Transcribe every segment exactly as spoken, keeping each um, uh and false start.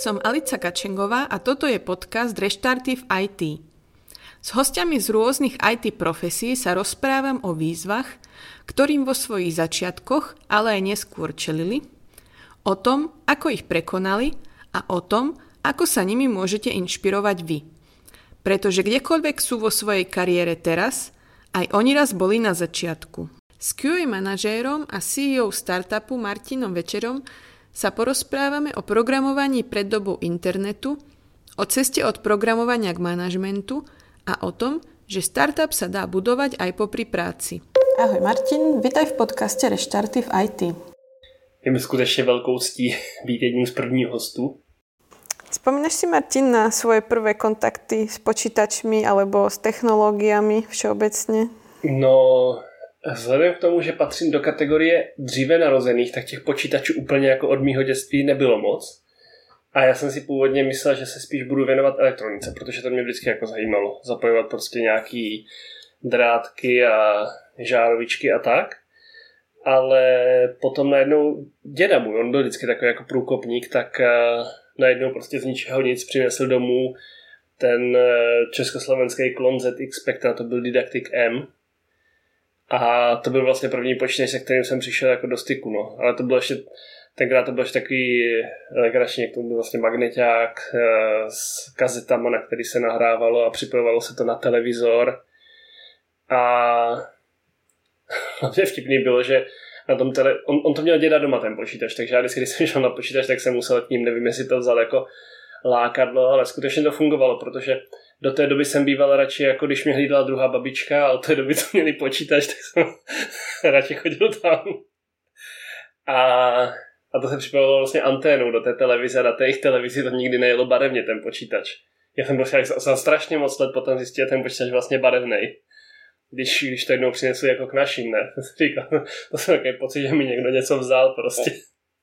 Som Alica Kačengová a toto je podcast Reštarty v í té. S hostiami z rôznych í té profesí sa rozprávam o výzvach, ktorým vo svojich začiatkoch, ale aj neskôr čelili, o tom, ako ich prekonali a o tom, ako sa nimi môžete inšpirovať vy. Pretože kdekoľvek sú vo svojej kariére teraz, aj oni raz boli na začiatku. S kú á manažérom a sí í ó startupu Martinom Večerom sa porozprávame o programovaní pred dobou internetu, o ceste od programovania k manažmentu a o tom, že startup sa dá budovať aj popri práci. Ahoj Martin, vitaj v podcaste Reštarty v í té. Je mi skutečně velkou ctí být jedním z prvních hostů. Spomínaš si, Martin, na svoje prvé kontakty s počítačmi alebo s technológiami všeobecne? No, vzhledem k tomu, že patřím do kategorie dříve narozených, tak těch počítačů úplně jako od mýho dětství nebylo moc. A já jsem si původně myslel, že se spíš budu věnovat elektronice, protože to mě vždycky jako zajímalo. Zapojovat prostě nějaký drátky a žárovičky a tak. Ale potom najednou děda můj, on byl vždycky takový jako průkopník, tak najednou prostě z ničeho nic přinesl domů ten československý klon zet iks Spectra, to byl Didaktik M. A to byl vlastně první počítač, se kterým jsem přišel jako do styku, no. Ale to bylo ještě, tenkrát to bylo ještě takový legrační, jak to byl vlastně magneťák s kazetama, na který se nahrávalo a připojovalo se to na televizor. A hlavně vtipný bylo, že na tom tele... on, on to měl děda doma, ten počítač, takže já vždycky, když jsem šel na počítač, tak jsem musel k ním, nevím, jestli to vzal jako lákadlo, ale skutečně to fungovalo, protože do té doby jsem býval radši, jako když mě hlídala druhá babička, a od té doby to měli počítač, tak jsem radši chodil tam. A, a to se připojilo vlastně anténou do té televize, na té jejich televizi to nikdy nejelo barevně, ten počítač. Já jsem prostě jsem strašně moc let potom zjistil, ten počítač vlastně barevnej. Když, když to jednou přinesli jako k našim, ne? Říkal, to jsem takový pocit, že mi někdo něco vzal prostě.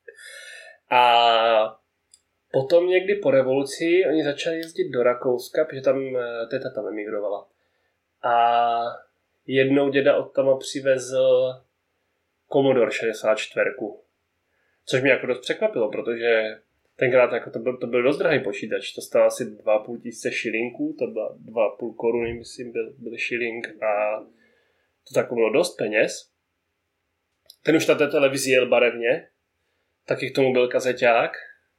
A potom někdy po revoluci oni začali jezdit do Rakouska, protože tam teta tam emigrovala. A jednou děda od tam přivezl Commodore šedesát čtyři. Což mě jako dost překvapilo, protože tenkrát jako to, byl, to byl dost drahý počítač. To stalo asi dva a půl tisíce šilinků, to byla dva a půl koruny, myslím, byl, byl šilink a to tak bylo dost peněz. Ten už na té televizi jel barevně, taky k tomu byl kazeťák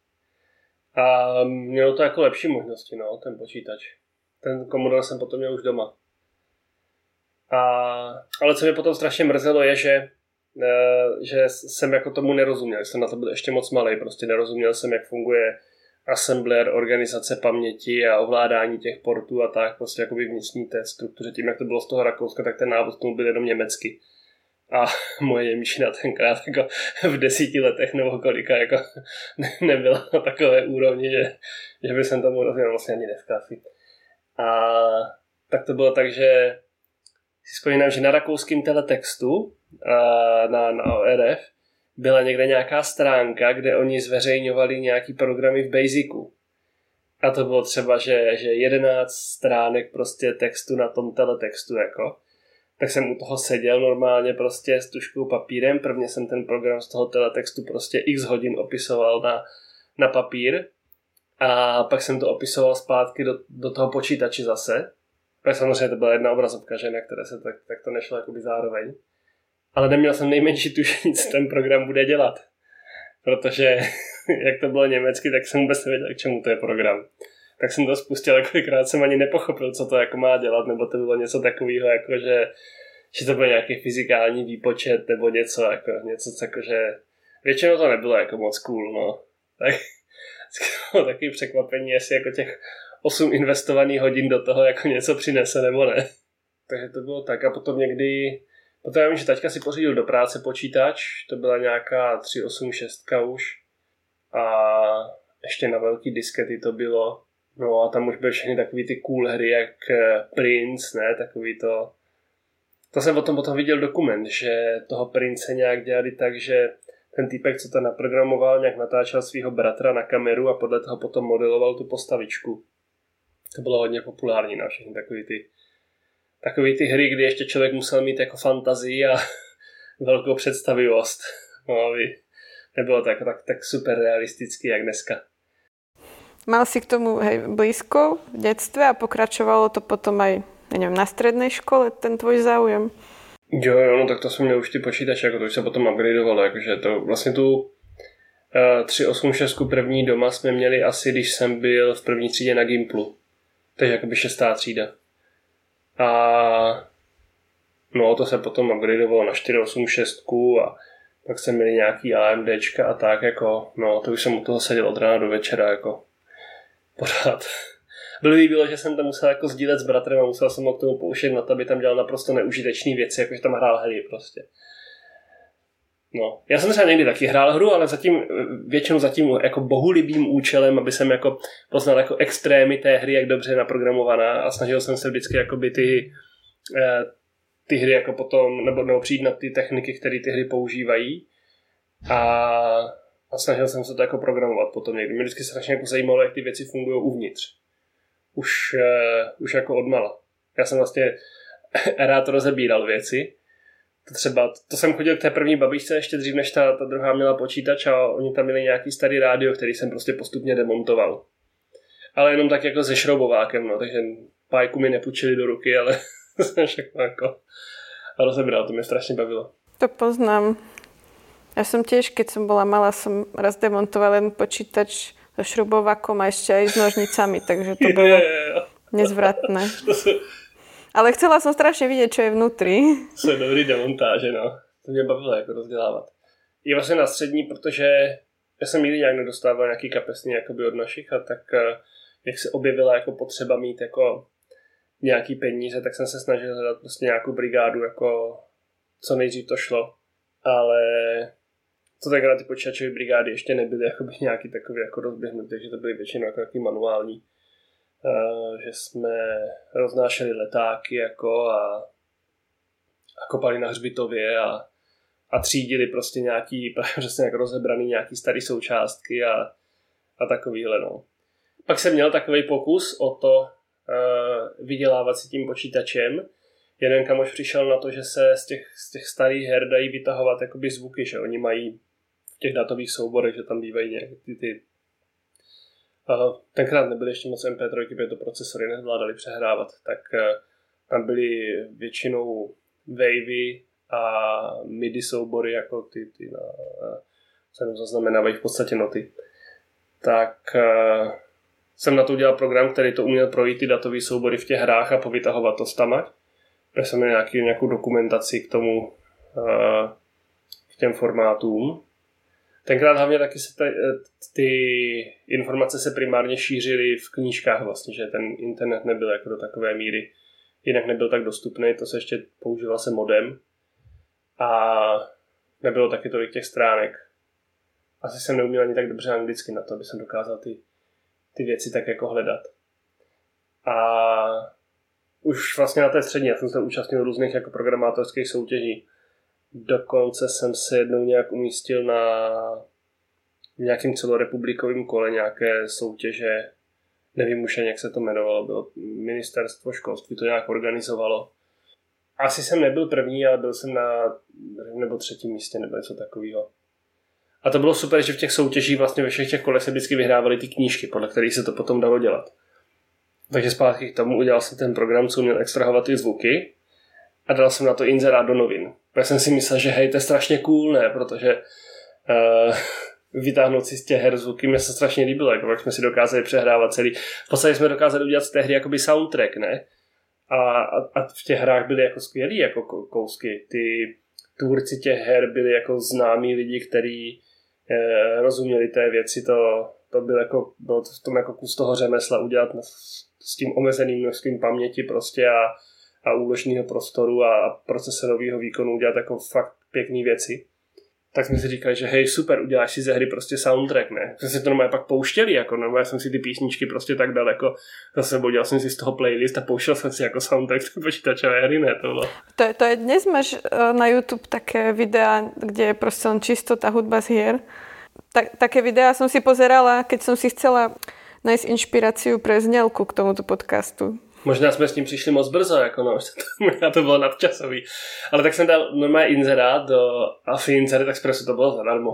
a mělo to jako lepší možnosti, no, ten počítač. Ten Commodore jsem potom měl už doma. A, ale co mě potom strašně mrzelo je, že že jsem jako tomu nerozuměl, jsem na to byl ještě moc malej, prostě nerozuměl jsem, jak funguje assembler, organizace paměti a ovládání těch portů a tak, prostě jako vnitřní té struktuře, tím jak to bylo z toho Rakouska, tak ten návod k tomu byl jenom německy. A moje němčina tenkrát jako v desíti letech nebo kolika jako nebyla na takové úrovni, že, že by jsem tomu rozuměl vlastně ani dneska asi. A tak to bylo tak, že si vzpomínám, že na rakouském teletextu na, na O R F byla někde nějaká stránka, kde oni zveřejňovali nějaký programy v Basicu. A to bylo třeba, že, že jedenáct stránek prostě textu na tom teletextu, jako. Tak jsem u toho seděl normálně prostě s tužkou papírem. Prvně jsem ten program z toho teletextu prostě x hodin opisoval na, na papír a pak jsem to opisoval zpátky do, do toho počítače zase. Pak samozřejmě to byla jedna obrazovka, že, na které se tak, tak to nešlo jakoby zároveň. Ale neměl jsem nejmenší tušení, co ten program bude dělat. Protože jak to bylo německy, tak jsem vůbec nevěděl, k čemu to je program. Tak jsem to spustil, a kolikrát jsem ani nepochopil, co to jako má dělat, nebo to bylo něco takového, jako že, že to byl nějaký fyzikální výpočet, nebo něco, jako, něco jako, že většinou to nebylo jako moc cool, no. Tak bylo takový překvapení, jestli jako těch osm investovaných hodin do toho jako něco přinese, nebo ne. Takže to bylo tak a potom někdy Potom já vím, že taťka si pořídil do práce počítač, to byla nějaká tři osm šest už a ještě na velký diskety to bylo. No a tam už byly všechny takový ty cool hry, jak Prince, ne, takový to. To jsem potom potom viděl dokument, že toho Prince nějak dělali tak, že ten týpek, co to naprogramoval, nějak natáčel svého bratra na kameru a podle toho potom modeloval tu postavičku. To bylo hodně populární na všechny takový ty Takový ty hry, kdy ještě člověk musel mít jako fantazii a velkou představivost. No, aby nebylo to jako tak, tak super realistický, jak dneska. Mal si k tomu hej, blízko v detstve a pokračovalo to potom aj, neviem, na strednej škole, ten tvoj záujem? Jo, jo, no tak to jsem měl už ty počítače, jako to už se potom upgradeovalo, jakože to vlastně tu uh, tři osm šest první doma jsme měli asi, když jsem byl v první třídě na Gimplu. Takže jakoby šestá třída. A no to se potom upgradeovalo na čtyři osm šest a pak jsem měli nějaký AMDčka a tak jako, no to už jsem u toho seděl od rána do večera jako pořád. Blbý bylo, že jsem tam musel jako sdílet s bratrem a musel jsem ho k tomu pouštět na to, aby tam dělal naprosto neužitečný věci, jakože tam hrál hry prostě. No, já jsem třeba někdy taky hrál hru, ale zatím, většinou zatím jako bohulibým účelem, aby jsem jako poznal jako extrémy té hry, jak dobře je naprogramovaná a snažil jsem se vždycky jakoby ty, ty hry jako potom, nebo, nebo přijít na ty techniky, které ty hry používají a, a snažil jsem se to jako programovat potom někdy. Mě vždycky strašně jako zajímalo, jak ty věci fungují uvnitř. Už, už jako odmala. Já jsem vlastně rád rozebíral věci. To třeba, to jsem chodil k té první babičce ještě dřív, než ta, ta druhá měla počítač a oni tam měli nějaký starý rádio, který jsem prostě postupně demontoval. Ale jenom tak jako se šroubovákem, no, takže pájku mi nepůjčili do ruky, ale jsem všechno jako rozebral, to mě strašně bavilo. To poznám. Ja som tiež, keď som bola malá, som raz demontovala len počítač so šroubovákom a ešte aj s nožnicami, takže to bolo nezvratné. Ale chcela som strašne vidieť, čo je vnútri. To je dobrý demontáže, no. To mě bavilo jako rozdělávat. Je vlastně na střední, protože já jsem nikdy nějak nedostával nějaký kapesný jakoby od našich a tak jak se objevila jako potřeba mít jako nějaký peníze, tak jsem se snažil hledat prostě nějakou brigádu, jako co nejdřív to šlo. Ale to tenkrát ty počítačové brigády ještě nebyly jakoby nějaký takový jako rozběhnutý, takže to byly většinou jako nějaký manuální. Uh, že jsme roznášeli letáky jako a, a kopali na hřbitově a, a třídili prostě nějaký, přesně jak rozebraný nějaký starý součástky a, a takovýhle, no. Pak jsem měl takový pokus o to uh, vydělávat si tím počítačem. Jeden kamoš přišel na to, že se z těch, z těch starých her dají vytahovat jakoby zvuky, že oni mají v těch datových souborech, že tam bývají nějaké ty, ty Uh, tenkrát nebyly ještě moc em pé tři, protože to procesory nezvládali přehrávat, tak uh, tam byly většinou wavy a midi soubory, jako ty, ty na, uh, se zaznamenávají v podstatě noty. Tak uh, jsem na to udělal program, který to uměl projít ty datové soubory v těch hrách a povytahovat to stamať. Protože jsem měl nějaký, nějakou dokumentaci k tomu, uh, k těm formátům. Tenkrát hlavně taky se ty, ty informace se primárně šířily v knížkách vlastně, že ten internet nebyl jako do takové míry, jinak nebyl tak dostupný, to se ještě používal se modem a nebylo taky tolik těch stránek. Asi jsem neuměl ani tak dobře anglicky na to, aby jsem dokázal ty, ty věci tak jako hledat. A už vlastně na té střední, já jsem se účastnil různých jako programátorských soutěží. Dokonce jsem se jednou nějak umístil na nějakým celorepublikovým kole nějaké soutěže, nevím už, jak se to jmenovalo, bylo ministerstvo školství, to nějak organizovalo. Asi jsem nebyl první, ale byl jsem na nebo třetím místě, nebo něco takového. A to bylo super, že v těch soutěžích vlastně ve všech těch kolech se vždycky vyhrávaly ty knížky, podle kterých se to potom dalo dělat. Takže zpátky k tomu udělal jsem ten program, co měl extrahovat ty zvuky a dal jsem na to inzerát do novin. Já jsem si myslel, že hej, to je strašně cool, ne, protože uh, vytáhnout si z těch her zvuky mě se strašně líbilo, jako jak jsme si dokázali přehrávat celý. V podstatě jsme dokázali udělat z té hry jakoby soundtrack, ne? A, a, a v těch hrách byly jako skvělý jako kousky. Ty tvůrci těch her byli jako známí lidi, kteří eh, rozuměli té věci. To, to bylo, jako, bylo to v tom jako kus toho řemesla udělat na, s tím omezeným množstvím paměti prostě a, a úložního prostoru a procesorového výkonu udělat jako fakt pěkný věci. Tak jsme si říkali, že hej, super, uděláš si ze hry prostě soundtrack, ne? Jsme si to normálně pak pouštěli, jako normálně jsem si ty písničky prostě tak dal, jako za sebou, dělal jsem si z toho playlist a pouštěl jsem si jako soundtrack z počítačové hry, ne? To bylo. To je, to je, dnes máš na YouTube také videa, kde je prostě len čisto tá hudba z hier. Tak, také videa som si pozerala, keď som si chcela nájsť inšpiráciu pre znělku k tomuto podcastu. Možná jsme s tím přišli moc brzo, jako no, možná to bylo nadčasový. Ale tak jsem dal normálně inzerát do Afi Insert Expressu, to bylo zadarmo.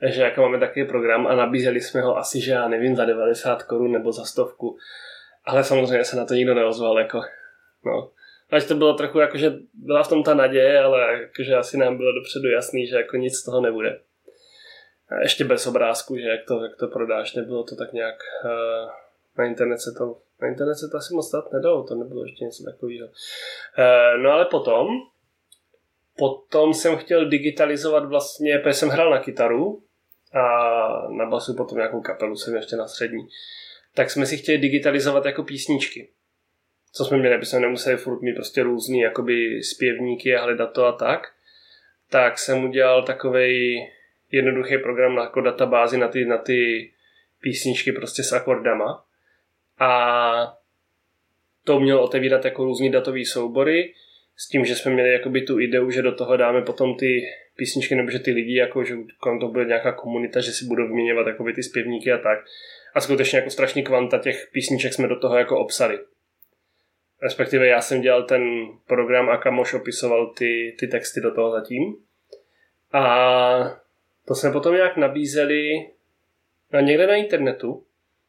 že jako máme takový program a nabízeli jsme ho asi, že já nevím, za devadesát korun nebo za stovku. Ale samozřejmě se na to nikdo neozval, jako, no. Až to bylo trochu, jakože byla v tom ta naděje, ale jakože asi nám bylo dopředu jasný, že jako nic z toho nebude. A ještě bez obrázku, že jak to, jak to prodáš, nebylo to tak nějak, uh, na internet se to, na internet se to asi moc dát nedalo, to nebylo ještě něco takového. Uh, no ale potom, potom jsem chtěl digitalizovat vlastně, protože jsem hrál na kytaru a na basu potom nějakou kapelu jsem ještě na střední, tak jsme si chtěli digitalizovat jako písničky. Co jsme měli, aby jsme nemuseli furt mít prostě různý jakoby zpěvníky a hledat to a tak. Tak jsem udělal takovej jednoduchý program na jako databázi na ty, na ty písničky prostě s akordama. A to mělo otevírat jako různý datový soubory s tím, že jsme měli jakoby tu ideu, že do toho dáme potom ty písničky, nebo že ty lidi, jako, že to bude nějaká komunita, že si budou vyměňovat jakoby ty zpěvníky a tak. A skutečně jako strašný kvanta těch písniček jsme do toho jako obsali. Respektive já jsem dělal ten program a kamoš opisoval ty, ty texty do toho zatím. A to jsme potom nějak nabízeli na někde na internetu.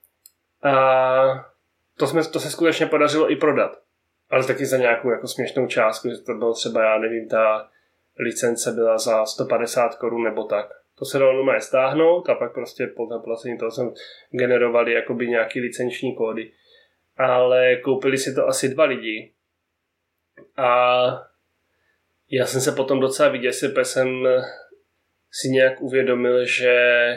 A to, jsme, to se skutečně podařilo i prodat. Ale taky za nějakou jako směšnou částku, že to bylo třeba, já nevím, ta licence byla za sto padesát korun nebo tak. To se dalo normálně stáhnout a pak prostě po zaplacení toho jsem generovali jakoby nějaký licenční kódy. Ale koupili si to asi dva lidi. A já jsem se potom docela vyděsil, protože jsem si nějak uvědomil, že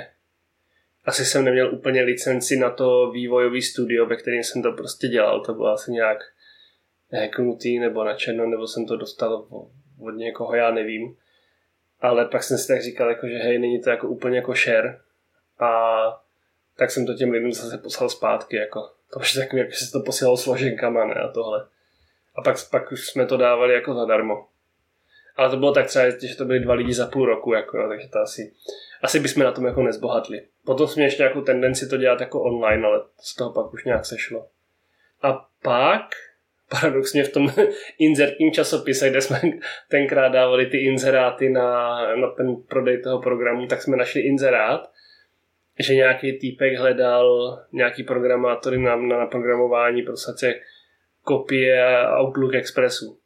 asi jsem neměl úplně licenci na to vývojový studio, ve kterém jsem to prostě dělal. To bylo asi nějak hacknutý nebo na černo, nebo jsem to dostal od někoho, já nevím. Ale pak jsem si tak říkal, jako, že hej, není to jako úplně jako share. A tak jsem to těm lidem zase poslal zpátky, jako. To už takový, jak se to posílalo složenkama, ne, a tohle. A pak, pak už jsme to dávali jako zadarmo. Ale to bylo tak třeba, že to byli dva lidi za půl roku, jako, jo, takže to asi, asi bychom na tom jako nezbohatli. Potom jsme ještě nějakou tendenci to dělat jako online, ale z toho pak už nějak sešlo. A pak, paradoxně v tom inzertním časopise, kde jsme tenkrát dávali ty inzeráty na, na ten prodej toho programu, tak jsme našli inzerát, že nějaký týpek hledal nějaký programátory na, na naprogramování prostě kopie Outlook Expressu.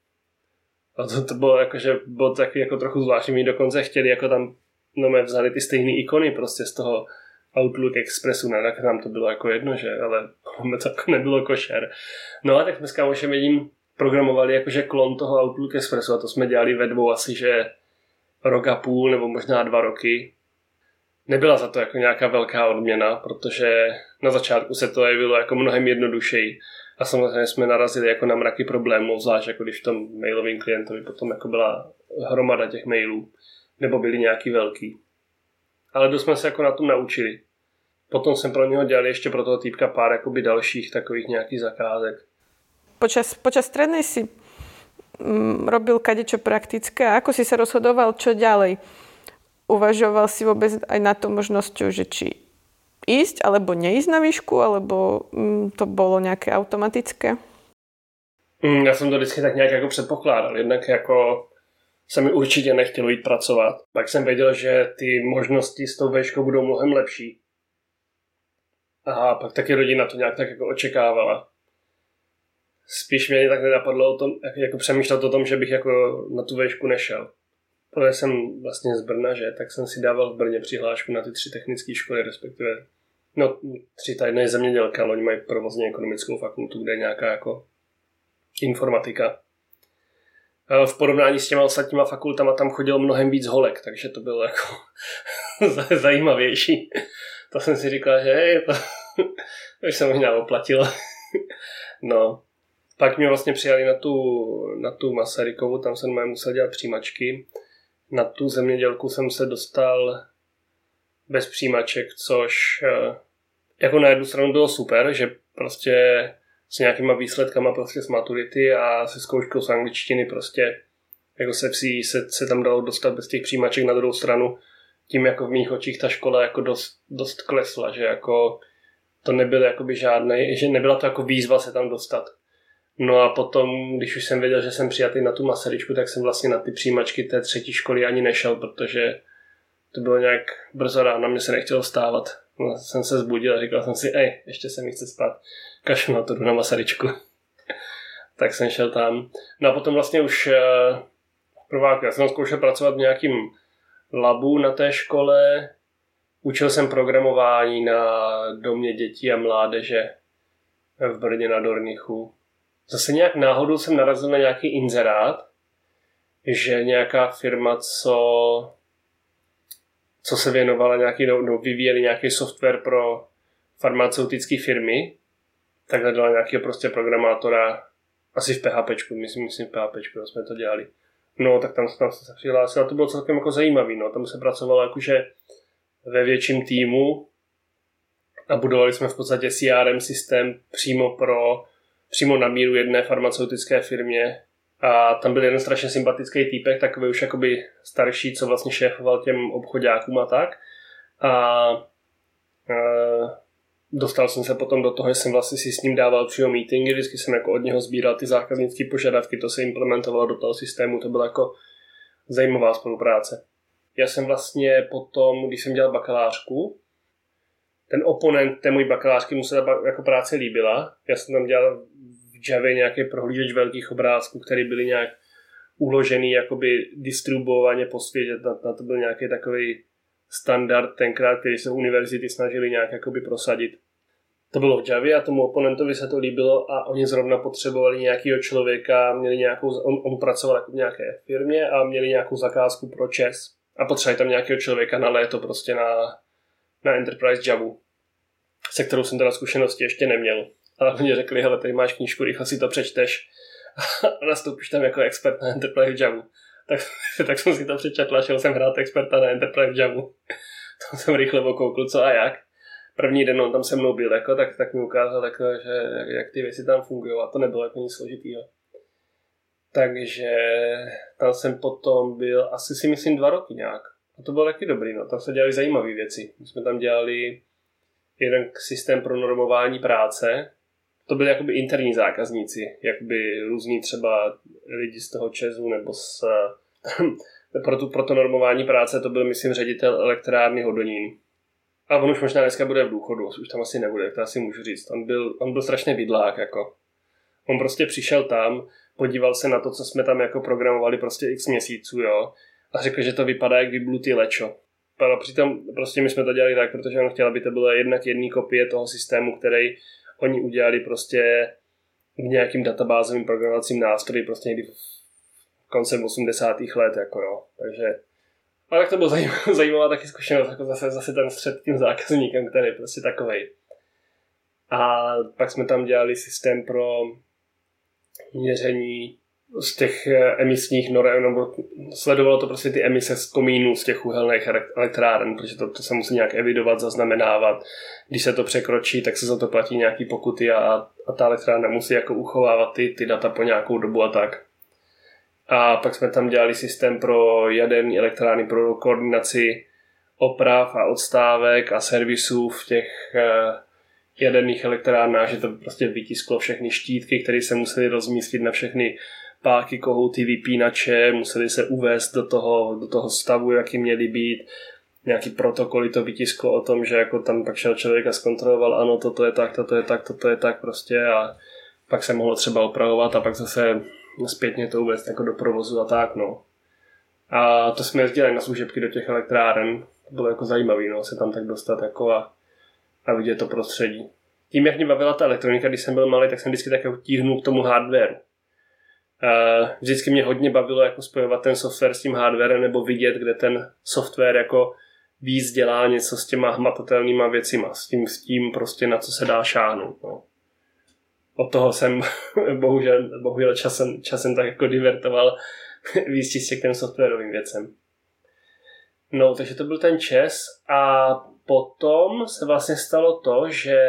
A to, to bylo jako, že bylo taky jako trochu zvláštní. My dokonce chtěli, jako tam no, mě vzali ty stejné ikony prostě z toho Outlook Expressu, ne, tak nám to bylo jako jedno, že, ale to jako nebylo košer. No a tak jsme s kámošem jedním programovali jakože klon toho Outlook Expressu a to jsme dělali ve dvou asi, že rok a půl nebo možná dva roky. Nebyla za to jako nějaká velká odměna, protože na začátku se to jevilo jako mnohem jednodušeji a samozřejmě jsme narazili jako na mraky problémů, zvlášť jako když v tom mailovým klientovi potom jako byla hromada těch mailů, nebo byly nějaký velký. Ale dost jsme se jako na tom naučili. Potom jsem pro něho dělal ještě pro toho týpka pár jakoby dalších takových nějakých zakázek. Počas, počas strednej si mm, robil kadečo praktické a ako si sa rozhodoval, čo ďalej? Uvažoval si vôbec aj na to možnosťou, že či ísť alebo neísť na výšku, alebo mm, to bolo nejaké automatické? Mm, já jsem to vždycky tak nějak jako předpokládal. Jednak jako se mi určitě nechtělo jít pracovat. Pak jsem věděl, že ty možnosti s tou výškou budou mnohem lepší. A pak taky rodina to nějak tak jako očekávala. Spíš mě tak nenapadlo o tom, jako přemýšlet o tom, že bych jako na tu výšku nešel. Protože jsem vlastně z Brna, že, tak jsem si dával v Brně přihlášku na ty tři technické školy, respektive no tři, ta jedna je zemědělka, ale oni mají provozně ekonomickou fakultu, kde je nějaká jako informatika. V porovnání s těma ostatníma fakultama tam chodilo mnohem víc holek, takže to bylo jako zajímavější. To jsem si říkal, že hej, to, to už se možná oplatilo. No. Pak mě vlastně přijali na tu, na tu Masarykovu, tam jsem musel dělat přijímačky. Na tu zemědělku jsem se dostal bez přijímaček, což jako na jednu stranu bylo super, že prostě s nějakýma výsledkama prostě z maturity a se zkouškou z angličtiny prostě jako se, vsi, se, se tam dalo dostat bez těch přijímaček. Na druhou stranu tím jako v mých očích ta škola jako dost, dost klesla, že jako to nebylo jakoby žádnej, že nebyla to jako výzva se tam dostat. No a potom, když už jsem věděl, že jsem přijatý na tu Masaryčku, tak jsem vlastně na ty přijímačky té třetí školy ani nešel, protože to bylo nějak brzo ráno, mě se nechtělo vstávat. No, jsem se zbudil a říkal jsem si, ej, ještě se mi chce spát. Kašlu na to, jdu na Masaryčku. Tak jsem šel tam. No a potom vlastně už uh, prváku, já jsem zkoušel pracovat v nějakým labu na té škole. Učil jsem programování na domě dětí a mládeže v Brně na Dornichu. Zase nějak náhodou jsem narazil na nějaký inzerát, že nějaká firma, co, co se věnovala nějaký, no, no, vyvíjeli nějaký software pro farmaceutické firmy, tak hledala nějakého prostě programátora, asi v PHPčku, myslím, myslím v PHPčku, jsme to dělali. No, tak tam, tam se přihlásil a to bylo celkem jako zajímavý, no, tam se pracovalo jakože ve větším týmu a budovali jsme v podstatě C R M systém přímo pro, přímo na míru jedné farmaceutické firmě a tam byl jeden strašně sympatický týpek, takový už jakoby starší, co vlastně šéfoval těm obchoďákům a tak a, a dostal jsem se potom do toho, že jsem vlastně si s ním dával přímo meetingy, vždycky jsem jako od něho sbíral ty zákaznické požadavky, to se implementovalo do toho systému, to byla jako zajímavá spolupráce. Já jsem vlastně potom, když jsem dělal bakalářku, ten oponent té mojí bakalářky mu se ta jako práce líbila. Já jsem tam dělal v Javě nějaký prohlížeč velkých obrázků, které byly nějak uložený, jakoby distribuovaně po světě. Na, na to byl nějaký takový standard tenkrát, který se univerzity snažili nějak jakoby prosadit. To bylo v Javě a tomu oponentovi se to líbilo a oni zrovna potřebovali nějakého člověka, měli nějakou, on, on pracoval jako v nějaké firmě a měli nějakou zakázku pro ČES a potřebovali tam nějakého člověka na léto prostě na, na Enterprise Javu, se kterou jsem teda zkušenosti ještě neměl. Ale oni řekli, hele, tady máš knížku, rychle si to přečteš a nastoupíš tam jako expert na Enterprise Javu. Tak, tak jsem si to přečetl a šel jsem hrát experta na Enterprise Javu. To jsem rychle okoukl, co a jak. První den on tam se mnou byl, jako, tak, tak mi ukázal, jako, že jak, jak ty věci tam fungují a to nebylo jako nic složitýho. Takže tam jsem potom byl asi si myslím dva roky nějak. A to bylo taky dobrý, no. Tam se dělali zajímavé věci. My jsme tam dělali jeden systém pro normování práce. To byli jakoby interní zákazníci, jakoby různí třeba lidi z toho ČESu nebo z... pro, tu, pro to normování práce to byl, myslím, ředitel elektrárny Hodonín. A on už možná dneska bude v důchodu, už tam asi nebude, tak to asi můžu říct. On byl, on byl strašně bydlák, jako. On prostě přišel tam, podíval se na to, co jsme tam jako programovali prostě x měsíců, jo. A řekl, že to vypadá jak vyblutý lečo. A přitom prostě my jsme to dělali tak, protože on chtěl, aby to bylo jednak jedný kopie toho systému, který oni udělali prostě v nějakým databázovým programovacím nástroji prostě někdy v koncem osmdesátých let, jako jo. Takže ale tak to bylo zajímavá, zajímavá taky zkušenost, jako zase, zase ten střed tím zákazníkem, který je prostě takovej. A pak jsme tam dělali systém pro měření z těch emisních norem, nebo sledovalo to prostě ty emise z komínů z těch uhelných elektráren, protože to, to se musí nějak evidovat, zaznamenávat. Když se to překročí, tak se za to platí nějaký pokuty a, a ta elektrárna musí jako uchovávat ty, ty data po nějakou dobu a tak. A pak jsme tam dělali systém pro jaderní elektrárny, pro koordinaci oprav a odstávek a servisů v těch jaderných elektrárnách, že to prostě vytisklo všechny štítky, které se musely rozmístit na všechny páky, kohouty, vypínače, museli se uvést do toho, do toho stavu, jaký měly být. Nějaký protokoly to vytisklo o tom, že jako tam pak šel člověk a zkontroloval, ano, toto je tak, toto je tak, toto je tak prostě a pak se mohlo třeba opravovat a pak zase zpětně to uvést jako do provozu a tak, no. A to jsme jezdili na služebky do těch elektráren. To bylo jako zajímavý, no, se tam tak dostat jako a, a vidět to prostředí. Tím, jak mě bavila ta elektronika, když jsem byl malý, tak jsem vždycky tak jako tíhnul k tomu hardwareu. Vždycky mě hodně bavilo jako spojovat ten software s tím hardwarem nebo vidět, kde ten software jako víc dělá něco s těma hmatatelnýma věcima, s tím, s tím prostě na co se dá šáhnout, no. Od toho jsem bohužel, bohužel časem, časem tak jako divertoval víc čistě k těm softwarovým věcem. No, takže to byl ten ČES a potom se vlastně stalo to, že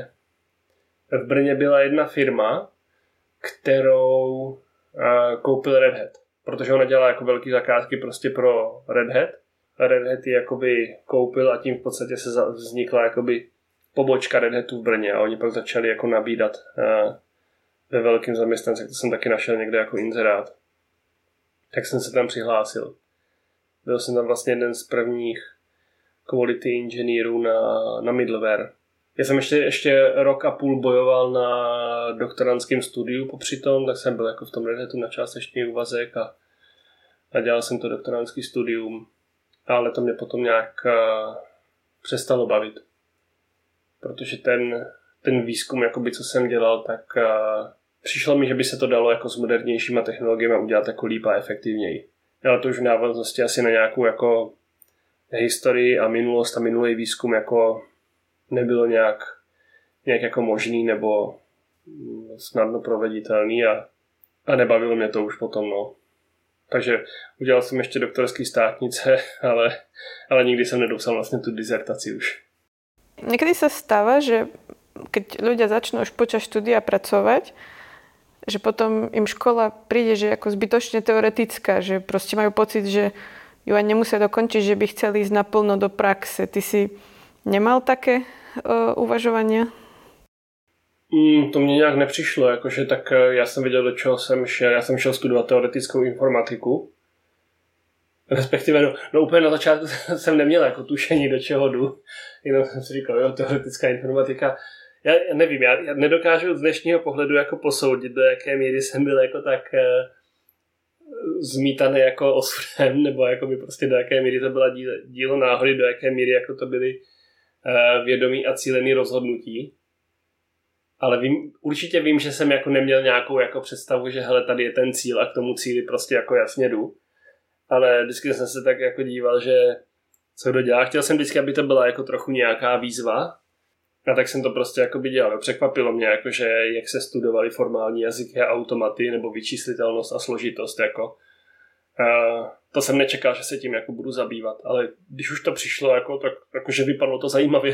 v Brně byla jedna firma, kterou uh, koupil Red Hat, protože ona dělala jako velký zakázky prostě pro Red Hat. Red Hat ji jakoby koupil a tím v podstatě se vznikla jakoby pobočka Red Hatu v Brně a oni pak začali jako nabídat uh, ve velkým zaměstnance, to jsem taky našel někde jako inzerát. Tak jsem se tam přihlásil. Byl jsem tam vlastně jeden z prvních quality inženýrů na, na middleware. Já jsem ještě, ještě rok a půl bojoval na doktorandském studiu popřitom, tak jsem byl jako v tom Red Hatu na částečný úvazek a, a dělal jsem to doktorandský studium, ale to mě potom nějak uh, přestalo bavit. Protože ten, ten výzkum, jakoby, co jsem dělal, tak uh, přišlo mi, že by se to dalo jako s modernějšíma technologiemi udělat jako líp a efektivněji. Ale to už v návaznosti asi na nějakou jako historii a minulost a minulý výzkum jako nebylo nějak, nějak jako možný nebo snadno proveditelný a, a nebavilo mě to už potom, no. Takže udělal jsem ještě doktorský státnice, ale, ale nikdy jsem nedopsal vlastně tu dizertaci už. Niekedy sa stáva, že keď ľudia začnú už počas štúdia pracovať, že potom im škola príde, že ako zbytočne teoretická, že proste majú pocit, že ju aj nemusia dokončiť, že by chceli ísť naplno do praxe. Ty si nemal také uh, uvažovania? Mm, to mně nějak nepřišlo, jakože tak já jsem věděl, do čeho jsem šel. Já jsem šel studovat teoretickou informatiku. Respektive, no, no úplně na začátku jsem neměl jako tušení, do čeho jdu. Jenom jsem si říkal, jo, teoretická informatika. Já, já nevím, já, já nedokážu z dnešního pohledu jako posoudit, do jaké míry jsem byl jako tak eh, zmítaný jako osudem, nebo jako by prostě do jaké míry to byla dílo, dílo náhody, do jaké míry jako to byly eh, vědomí a cílený rozhodnutí. Ale vím, určitě vím, že jsem jako neměl nějakou jako představu, že hele, tady je ten cíl a k tomu cíli prostě jako jasně jdu. Ale vždycky jsem se tak jako díval, že co kdo dělá. Chtěl jsem vždycky, aby to byla jako trochu nějaká výzva. A tak jsem to prostě jako by dělal. Překvapilo mě, jako, že jak se studovaly formální jazyky a automaty nebo vyčíslitelnost a složitost. Jako. A to jsem nečekal, že se tím jako budu zabývat. Ale když už to přišlo, jako, tak jakože vypadlo to zajímavě.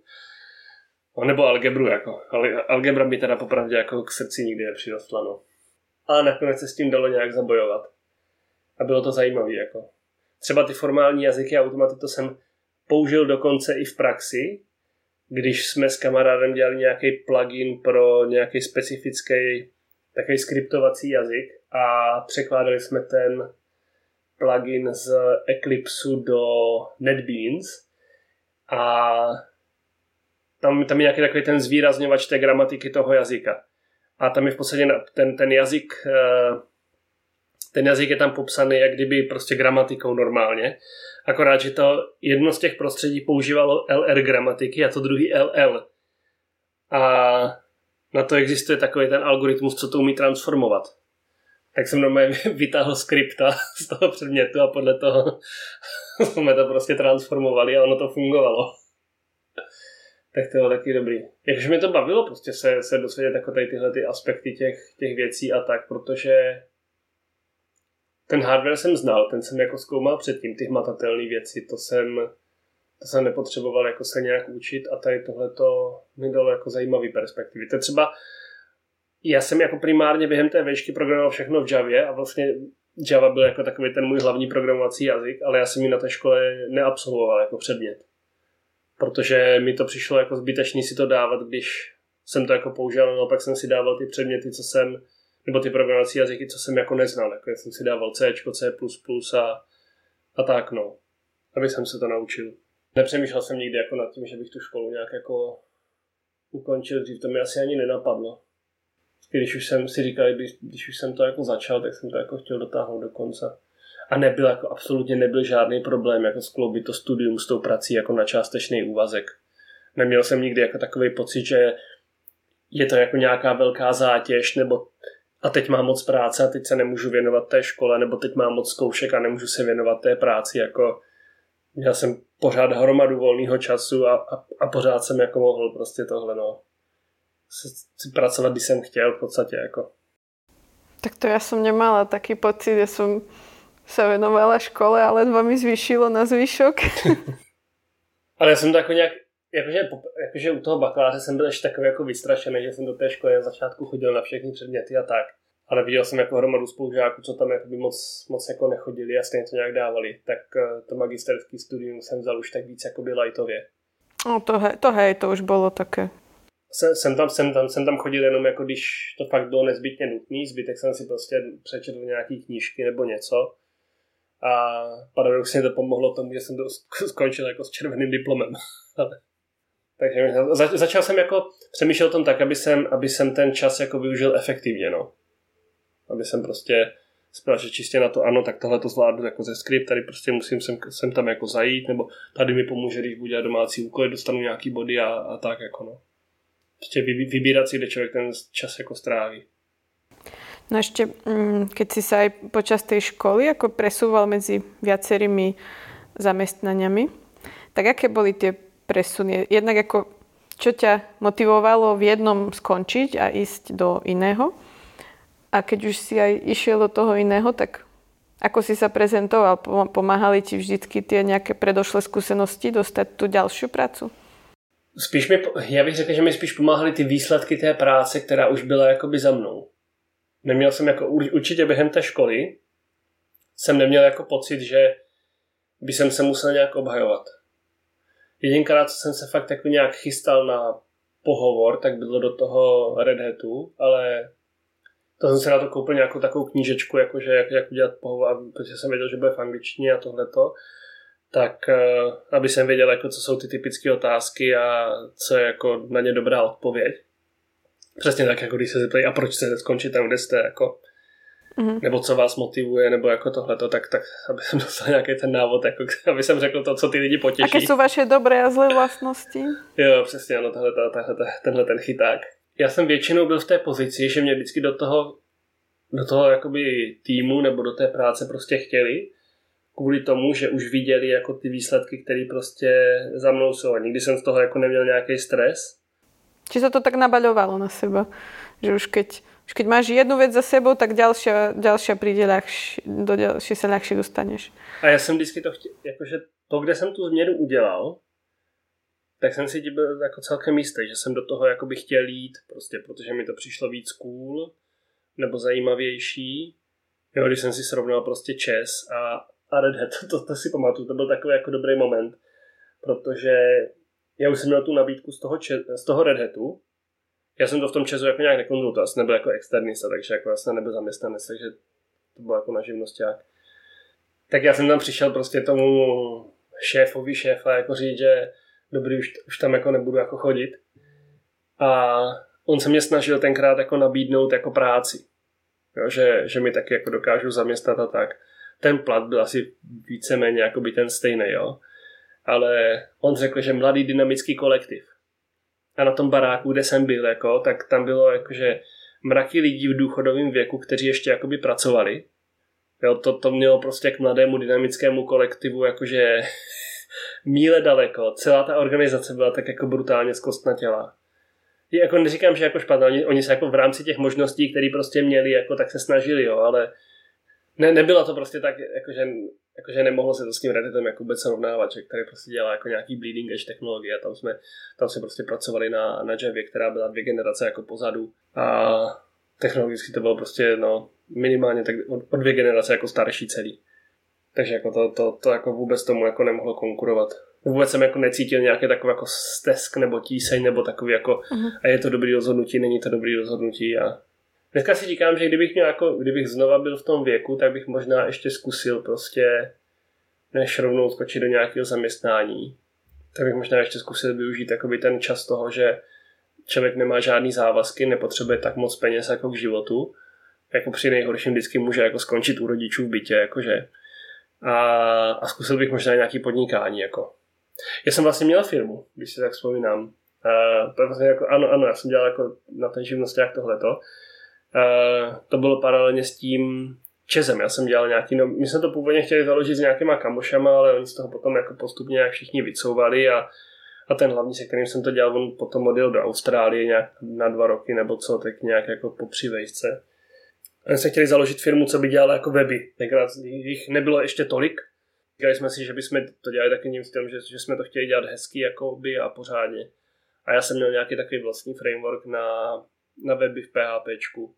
Nebo algebru. Jako. Ale algebra mi teda popravdě jako k srdci nikdy nepřirostla. No. Ale nakonec se s tím dalo nějak zabojovat. A bylo to zajímavé. Jako. Třeba ty formální jazyky a automaty to jsem použil dokonce i v praxi, když jsme s kamarádem dělali nějaký plugin pro nějaký specifický takový skriptovací jazyk a překládali jsme ten plugin z Eclipseu do NetBeans a tam, tam je nějaký takový ten zvýrazňovač té gramatiky toho jazyka. A tam je v podstatě ten, ten jazyk ten jazyk je tam popsaný jak kdyby prostě gramatikou normálně. Akorát, že to jedno z těch prostředí používalo L R gramatiky a to druhý L L. A na to existuje takový ten algoritmus, co to umí transformovat. Tak jsem normálně vytáhl skripta z toho předmětu a podle toho jsme to prostě transformovali a ono to fungovalo. Tak to bylo taky dobrý. Jakože mi to bavilo prostě se, se dozvědět jako tady tyhle ty aspekty těch, těch věcí a tak, protože ten hardware jsem znal, ten jsem jako zkoumal předtím, ty hmatatelné věci, to jsem, to jsem nepotřeboval jako se nějak učit a tady tohleto mi dalo jako zajímavý perspektivy. To třeba, já jsem jako primárně během té vejšky programoval všechno v Javě a vlastně Java byl jako takový ten můj hlavní programovací jazyk, ale já jsem ji na té škole neabsolvoval jako předmět. Protože mi to přišlo jako zbytečný si to dávat, když jsem to jako použil, no pak jsem si dával ty předměty, co jsem nebo ty programovací jazyky, co jsem jako neznal. Jako jsem si dával C, C plus plus a, a tak, no. Aby jsem se to naučil. Nepřemýšlel jsem nikdy jako nad tím, že bych tu školu nějak jako ukončil. Dřív to mi asi ani nenapadlo. Když už jsem si říkal, když, když už jsem to jako začal, tak jsem to jako chtěl dotáhnout do konce. A nebyl jako absolutně nebyl žádný problém jako skloubit to studium s tou prací jako na částečný úvazek. Neměl jsem nikdy jako takový pocit, že je to jako nějaká velká zátěž, nebo a teď mám moc práce a teď se nemůžu věnovat té škole, nebo teď mám moc zkoušek a nemůžu se věnovat té práci. Jako, měl jsem pořád hromadu volného času a, a, a pořád jsem jako mohl prostě tohle, no, si pracovat, když jsem chtěl v podstatě, jako. Tak to ja som nemala taký pocit, ja som sa venovala škole, ale ledva mi zvýšilo na zvyšok. Ale já jsem to jako nějak, jakože, jakože u toho bakaláře jsem byl ještě takový jako vystrašený, že jsem do té školy na začátku chodil na všechny předměty a tak. Ale viděl jsem jako hromadu spolužáků, co tam jakoby moc, moc jako nechodili a stejně to nějak dávali. Tak to magisterský studium jsem vzal už tak víc jakoby lightově. No to hej, to hej, to už bylo také. Jsem, jsem, tam, jsem, tam, jsem tam chodil jenom jako když to fakt bylo nezbytně nutný, zbytek jsem si prostě přečetl nějaký knížky nebo něco. A paradoxně to pomohlo tomu, že jsem to skončil jako s červeným diplomem. Takže za, začal jsem jako přemýšlet o tom tak, aby jsem, aby jsem ten čas jako využil efektivně, no. Aby jsem prostě spral, že čistě na to ano, tak tohle to zvládnu jako ze skript, tady prostě musím sem, sem tam jako zajít, nebo tady mi pomůže, když budu dělat domácí úkoly, dostanu nějaký body a, a tak jako no. Prostě vy, vybírat si, kde člověk ten čas jako stráví. No ešte, keď si sa aj počas tej školy ako presúval medzi viacerými zamestnaniami, tak aké boli tie presuny? Jednak ako, čo ťa motivovalo v jednom skončiť a ísť do iného? A keď už si aj išiel do toho iného, tak ako si sa prezentoval? Pomáhali ti vždycky tie nejaké predošlé skúsenosti dostať tú ďalšiu prácu? Spíš mi, já bych řekl, že mi spíš pomáhaly ty výsledky té práce, která už byla jakoby za mnou. Neměl jsem jako, určitě během té školy jsem neměl jako pocit, že by jsem se musel nějak obhajovat. Jedinkrát, co jsem se fakt jako nějak chystal na pohovor, tak bylo do toho Red Hatu, ale to jsem se na to koupil nějakou takovou knížečku, jakože jak, jak udělat pohovor, protože jsem věděl, že bude v angličtině a tohleto, tak aby jsem věděl, jako, co jsou ty typické otázky a co je jako na ně dobrá odpověď. Přesně tak, jako když se zeptají, a proč chcete skončit tam, kde jste, jako, mm-hmm. nebo co vás motivuje, nebo jako tohleto, tak, tak aby jsem dostal nějaký ten návod, jako, aby jsem řekl to, co ty lidi potěší. Aké jsou vaše dobré a zlé vlastnosti? Jo, přesně, ano, tohle, tohle, tenhle ten chyták. Já jsem většinou byl v té pozici, že mě vždycky do toho, do toho jakoby týmu nebo do té práce prostě chtěli, kvůli tomu, že už viděli jako ty výsledky, které prostě za mnou jsou. A nikdy jsem z toho jako neměl nějaký stres. Či sa to tak nabaľovalo na seba? Že už keď, už keď máš jednu vec za sebou, tak ďalšia, ďalšia príde ľahšie, do ďalšie sa ľahšie dostaneš. A já jsem vždycky to chtěl, jakože to, kde jsem tu změnu udělal, tak jsem si byl jako celkem jistý, že jsem do toho jakoby chtěl jít, prostě protože mi to přišlo víc cool, nebo zajímavější. Jo, když jsem si srovnal prostě Chess a, a Red Hat, to, to, to si pamatuju, to byl takový jako dobrý moment, protože já už jsem měl tu nabídku z toho, z toho Red Hatu. Já jsem to v tom Chessu jako nějak nekonzultoval, jsem nebyl jako externista, takže jako vlastně nebyl zaměstnanec, takže to bylo jako na živnosťák. Tak já jsem tam přišel prostě tomu šéfovi šéfa jako říct, že dobrý, už, už tam jako nebudu jako chodit. A on se mě snažil tenkrát jako nabídnout jako práci. Jo, že, že mi taky jako dokážu zaměstnat a tak. Ten plat byl asi víceméně jako by ten stejný, jo. Ale on řekl, že mladý dynamický kolektiv. A na tom baráku, kde jsem byl, jako, tak tam bylo jakože mraky lidí v důchodovém věku, kteří ještě jakoby pracovali. Jo, to, to mělo prostě k mladému dynamickému kolektivu jakože míle daleko. Celá ta organizace byla tak jako brutálně zkostnatělá. Jako neříkám, že jako špatná, oni, oni se jako v rámci těch možností, které prostě měli, jako, tak se snažili, jo, ale ne, nebylo to prostě tak, jakože, jakože nemohlo se to s tím Redditem jako vůbec srovnávat, že, který prostě dělá jako nějaký bleeding edge technologie a tam jsme, tam jsme prostě pracovali na, na Javě, která byla dvě generace jako pozadu a technologicky to bylo prostě no, minimálně tak o, o dvě generace jako starší celý. Takže jako to, to, to jako vůbec tomu jako nemohlo konkurovat. Vůbec jsem jako necítil nějaký takový jako stesk nebo tíseň nebo takový jako uh-huh. a je to dobrý rozhodnutí, není to dobrý rozhodnutí a dneska si říkám, že kdybych měl jako, kdybych znova byl v tom věku, tak bych možná ještě zkusil prostě než rovnou skočit do nějakého zaměstnání. Tak bych možná ještě zkusil využít takový ten čas toho, že člověk nemá žádný závazky, nepotřebuje tak moc peněz jako k životu. Jako při nejhorším vždycky může jako skončit u rodičů v bytě, jakože. A, a zkusil bych možná nějaký podnikání, jako. Já jsem vlastně měl firmu, když si tak vzpomínám. Uh, to vlastně jako, ano, ano, já jsem dělal jako na ten živnosťák tohleto. Uh, to bylo paralelně s tím Česem. Já jsem dělal nějaký, no, my jsme to původně chtěli založit s nějakýma kamošama, ale oni z toho potom jako postupně nějak všichni vycouvali a, a ten hlavní, se kterým jsem to dělal, on potom odjel do Austrálie nějak na dva roky nebo co, tak nějak jako po přivejšce. Oni se chtěli založit firmu, co by dělala jako weby. Tenkrát jich nebylo ještě tolik. Říkali jsme si, že bychom to dělali takovým stylem, že, že jsme to chtěli dělat hezky jako by a pořádně. A já jsem měl nějaký takový vlastní framework na, na weby v PHPčku.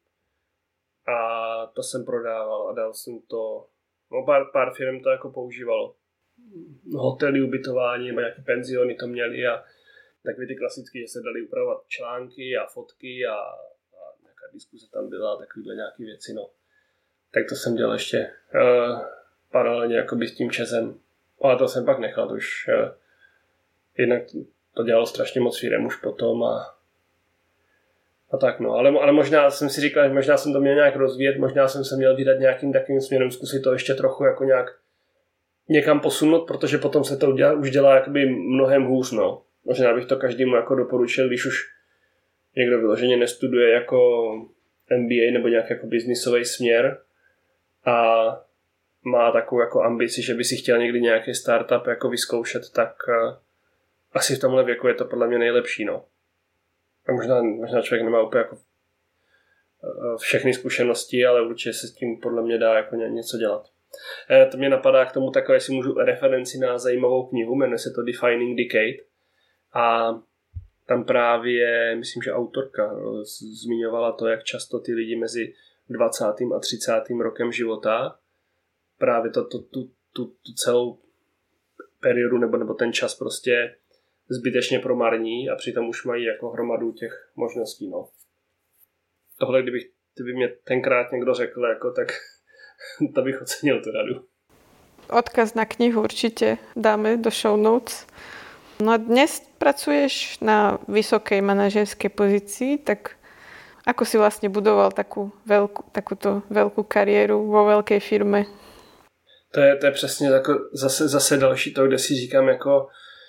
A to jsem prodával a dal jsem to, no pár, pár firm to jako používalo. Hotely, ubytování nebo nějaké penziony to měli a takový ty klasické, že se dali upravovat články a fotky a, a nějaká diskuse tam byla a takovýhle nějaký věci, no. Tak to jsem dělal ještě. Uh, paralelně jakoby s tím čezem. Ale to jsem pak nechal, to už uh, jednak to dělalo strašně moc firem už potom a, a tak no. Ale, ale možná jsem si říkal, že možná jsem to měl nějak rozvíjet, možná jsem se měl vydat nějakým takovým směrem, zkusit to ještě trochu jako nějak někam posunout, protože potom se to udělá, už dělá jakoby mnohem hůř, no. Možná bych to každému jako doporučil, když už někdo vyloženě nestuduje jako M B A nebo nějak jako biznisový směr a má takovou jako ambici, že by si chtěl někdy nějaký startup jako vyzkoušet, tak uh, asi v tomhle věku je to podle mě nejlepší, no. A možná, možná člověk nemá úplně jako uh, všechny zkušenosti, ale určitě se s tím podle mě dá jako ně, něco dělat. E, to mě napadá k tomu takové, jestli můžu referenci na zajímavou knihu, jmenuje se to Defining Decade a tam právě, myslím, že autorka zmiňovala to, jak často ty lidi mezi dvacátým a třicátým rokem života právě to, to, tu, tu, tu celou periodu nebo, nebo ten čas prostě zbytečně promarní a přitom už mají jako hromadu těch možností. No. Tohle, kdybych, kdyby mě tenkrát někdo řekl, jako, tak to bych ocenil tu radu. Odkaz na knihu určite dáme do show notes. No a dnes pracuješ na vysokej manažerskej pozícii, tak ako si vlastne budoval takú veľkú, takúto veľkú kariéru vo veľkej firme? To je, to je přesně jako zase, zase další to, kde si říkám jako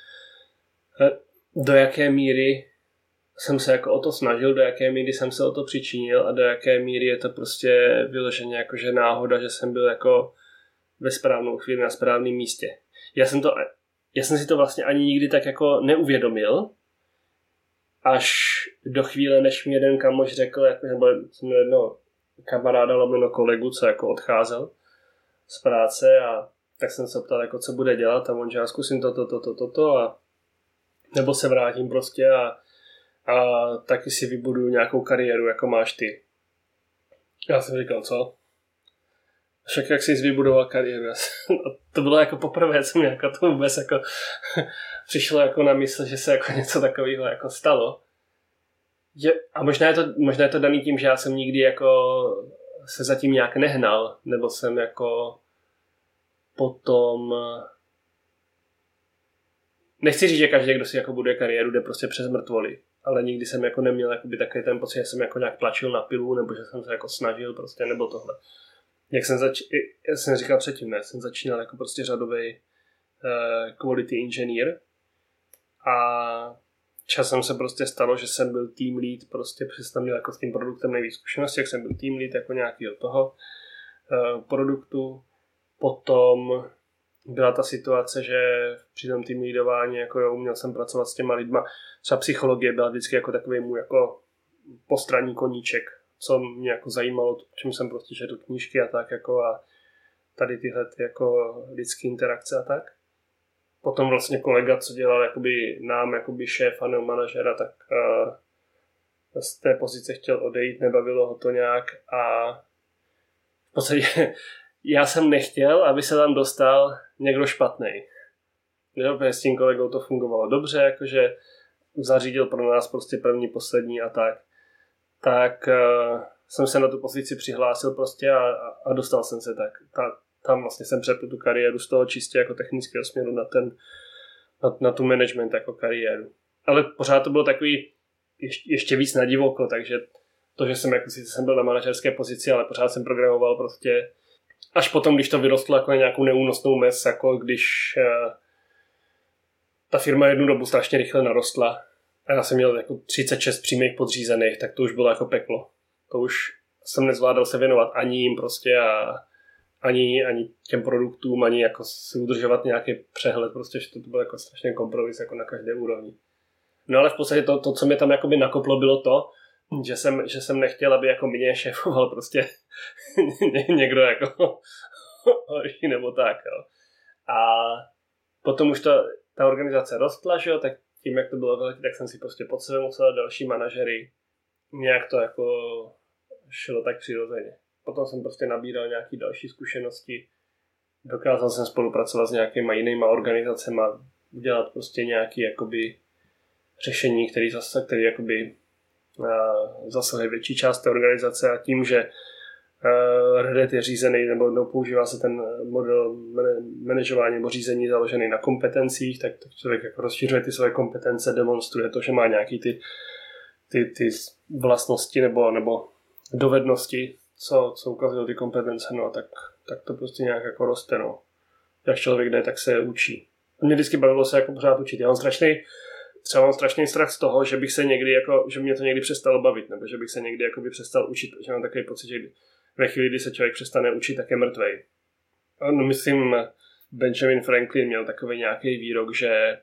do jaké míry jsem se jako o to snažil, do jaké míry jsem se o to přičinil a do jaké míry je to prostě vyloženě jakože náhoda, že jsem byl jako ve správnou chvíli na správném místě. Já jsem, to, já jsem si to vlastně ani nikdy tak jako neuvědomil, až do chvíle, než mi jeden kamoš řekl, jako, nebo jsem měl jednoho kamaráda, lomeno kolegu, co jako odcházel z práce a tak jsem se ptal, jako, co bude dělat a on, že já zkusím toto, toto, toto to, a nebo se vrátím prostě a, a taky si vybuduju nějakou kariéru, jako máš ty. Já jsem říkal, co? Však jak jsi vybudoval kariéru? To bylo jako poprvé, co mi jako to vůbec jako přišlo jako na mysl, že se jako něco takového jako stalo. Je, a možná je, to, možná je to daný tím, že já jsem nikdy jako se zatím nějak nehnal, nebo jsem jako potom... Nechci říct, že každý, kdo si jako buduje kariéru, jde prostě přes mrtvoly, ale nikdy jsem jako neměl jakoby takový ten pocit, že jsem jako nějak tlačil na pilu, nebo že jsem se jako snažil prostě, nebo tohle. Jak jsem, zač- já jsem říkal předtím, ne, jsem začínal jako prostě řadový uh, quality engineer a časem se prostě stalo, že jsem byl team lead, prostě přes tam měl jako s tím produktem nejvíc zkušenosti, jak jsem byl team lead jako nějakýho toho uh, produktu. Potom byla ta situace, že při tom tým leadování jako jo, uměl jsem pracovat s těma lidma. Třeba psychologie byla vždycky jako takový můj jako postranní koníček, co mě jako zajímalo, čím jsem prostě četl knížky a tak jako a tady tyhle ty jako lidské interakce a tak. Potom vlastně kolega, co dělal jakoby nám jakoby šéfa nebo manažera, tak uh, z té pozice chtěl odejít, nebavilo ho to nějak a v podstatě já jsem nechtěl, aby se tam dostal někdo špatnej. S tím kolegou to fungovalo dobře, jakože zařídil pro nás prostě první, poslední a tak. Tak uh, jsem se na tu pozici přihlásil prostě a, a dostal jsem se tak. Ta, tam vlastně jsem přepl tu kariéru z toho čistě jako technického směru na, ten, na, na tu management jako kariéru. Ale pořád to bylo takový ještě, ještě víc na divoko, takže to, že jsem jako sice jsem byl na manažerské pozici, ale pořád jsem programoval prostě až potom, když to vyrostlo jako nějakou neúnosnou mez, jako když uh, ta firma jednu dobu strašně rychle narostla a já jsem měl jako třicet šest přímých podřízených, tak to už bylo jako peklo. To už jsem nezvládal se věnovat ani jim prostě a ani, ani těm produktům, ani jako si udržovat nějaký přehled, prostě, že to, to byl jako strašně kompromis jako na každé úrovni. No ale v podstatě to, to co mě tam jakoby nakoplo, bylo to, že jsem, že jsem nechtěl, aby jako mě šéfoval prostě někdo jako horší nebo tak. Jo. A potom už to, ta organizace rostla, že jo, tak tím, jak to bylo velký, tak jsem si prostě pod sebe musel další manažery. Nějak to jako šlo tak přirozeně. Potom jsem prostě nabíral nějaké další zkušenosti. Dokázal jsem spolupracovat s nějakýma jinýma organizacemi, udělat prostě nějaké jakoby řešení, které zase, které jakoby zasahuje větší část té organizace a tím, že Uh, Red Hat je řízený, nebo, nebo používá se ten model manažování nebo řízení založený na kompetencích, tak, tak člověk jako rozšiřuje ty své kompetence, demonstruje to, že má nějaký ty, ty, ty vlastnosti nebo, nebo dovednosti, co, co ukazují ty kompetence, no tak, tak to prostě nějak jako roste, no. Jak člověk jde, tak se učí. A mě vždycky bavilo se jako pořád učit. Já mám strašný, třeba mám strašný strach z toho, že bych se někdy jako, že mě to někdy přestalo bavit, nebo že bych se někdy jako by přestal učit, protože mám takový pocit, že ve chvíli, kdy se člověk přestane učit, tak je mrtvej. No, myslím, Benjamin Franklin měl takový nějaký výrok, že,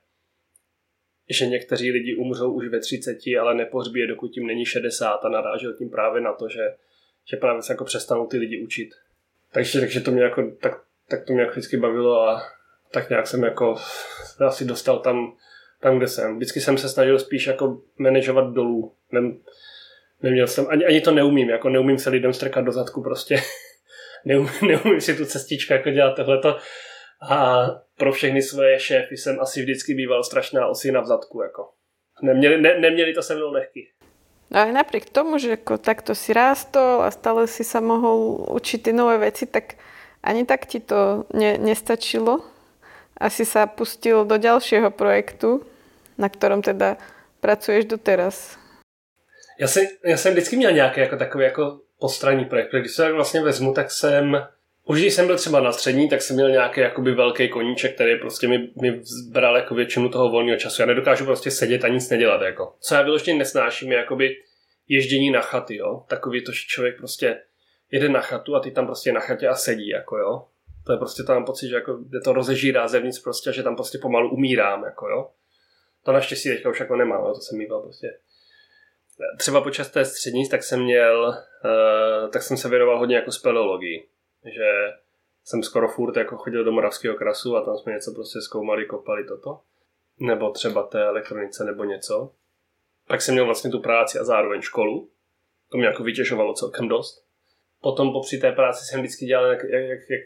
že někteří lidi umřou už ve třiceti, ale nepohřbí je, dokud jim není šedesát, a narážel tím právě na to, že, že právě se jako přestanou ty lidi učit. Takže, takže to mě jako, tak, tak to mě jako vždycky bavilo a tak nějak jsem jako asi dostal tam, tam, kde jsem. Vždycky jsem se snažil spíš jako manažovat dolů. Nem, neměl jsem, ani, ani to neumím, jako neumím se lidem strkat do zadku prostě. neumím, neumím si tu cestičku jako dělat tohleto. A pro všechny svoje šéfy jsem asi vždycky býval strašná osina v zadku, jako. Neměli, ne, neměli to se mnou lehký. No aj napriek tomu, že ako takto si rástol a stále si sa mohol učiť tie nové veci, tak ani tak ti to ne, nestačilo. Asi sa pustil do ďalšieho projektu, na ktorom teda pracuješ doteraz. Já jsem, já jsem vždycky měl nějaký jako takový jako postranní projekt. Když se tak vlastně vezmu, tak jsem, už když jsem byl třeba na střední, tak jsem měl nějaký jakoby velký koníček, který prostě mi, mi bral jako většinu toho volného času. Já nedokážu prostě sedět a nic nedělat. Jako. Co já vyloženě nesnáším, je jakoby ježdění na chaty. Jo? Takový to, že člověk prostě jede na chatu a ty tam prostě na chatě a sedí. Jako, jo? To je prostě, to mám pocit, že jako, to rozežírá zevnitř prostě, že tam prostě pomalu umírám. Jako, jo? To naštěstí teďka už jako nemám, jo? To jsem mýval prostě. Třeba počas té střední, tak jsem měl, uh, tak jsem se věnoval hodně jako speleologii. Že jsem skoro furt jako chodil do Moravského krasu a tam jsme něco prostě zkoumali, kopali toto. Nebo třeba té elektronice nebo něco. Pak jsem měl vlastně tu práci a zároveň školu. To mě jako vytěžovalo celkem dost. Potom popři té práci jsem vždycky dělal jak, jak, jak, jak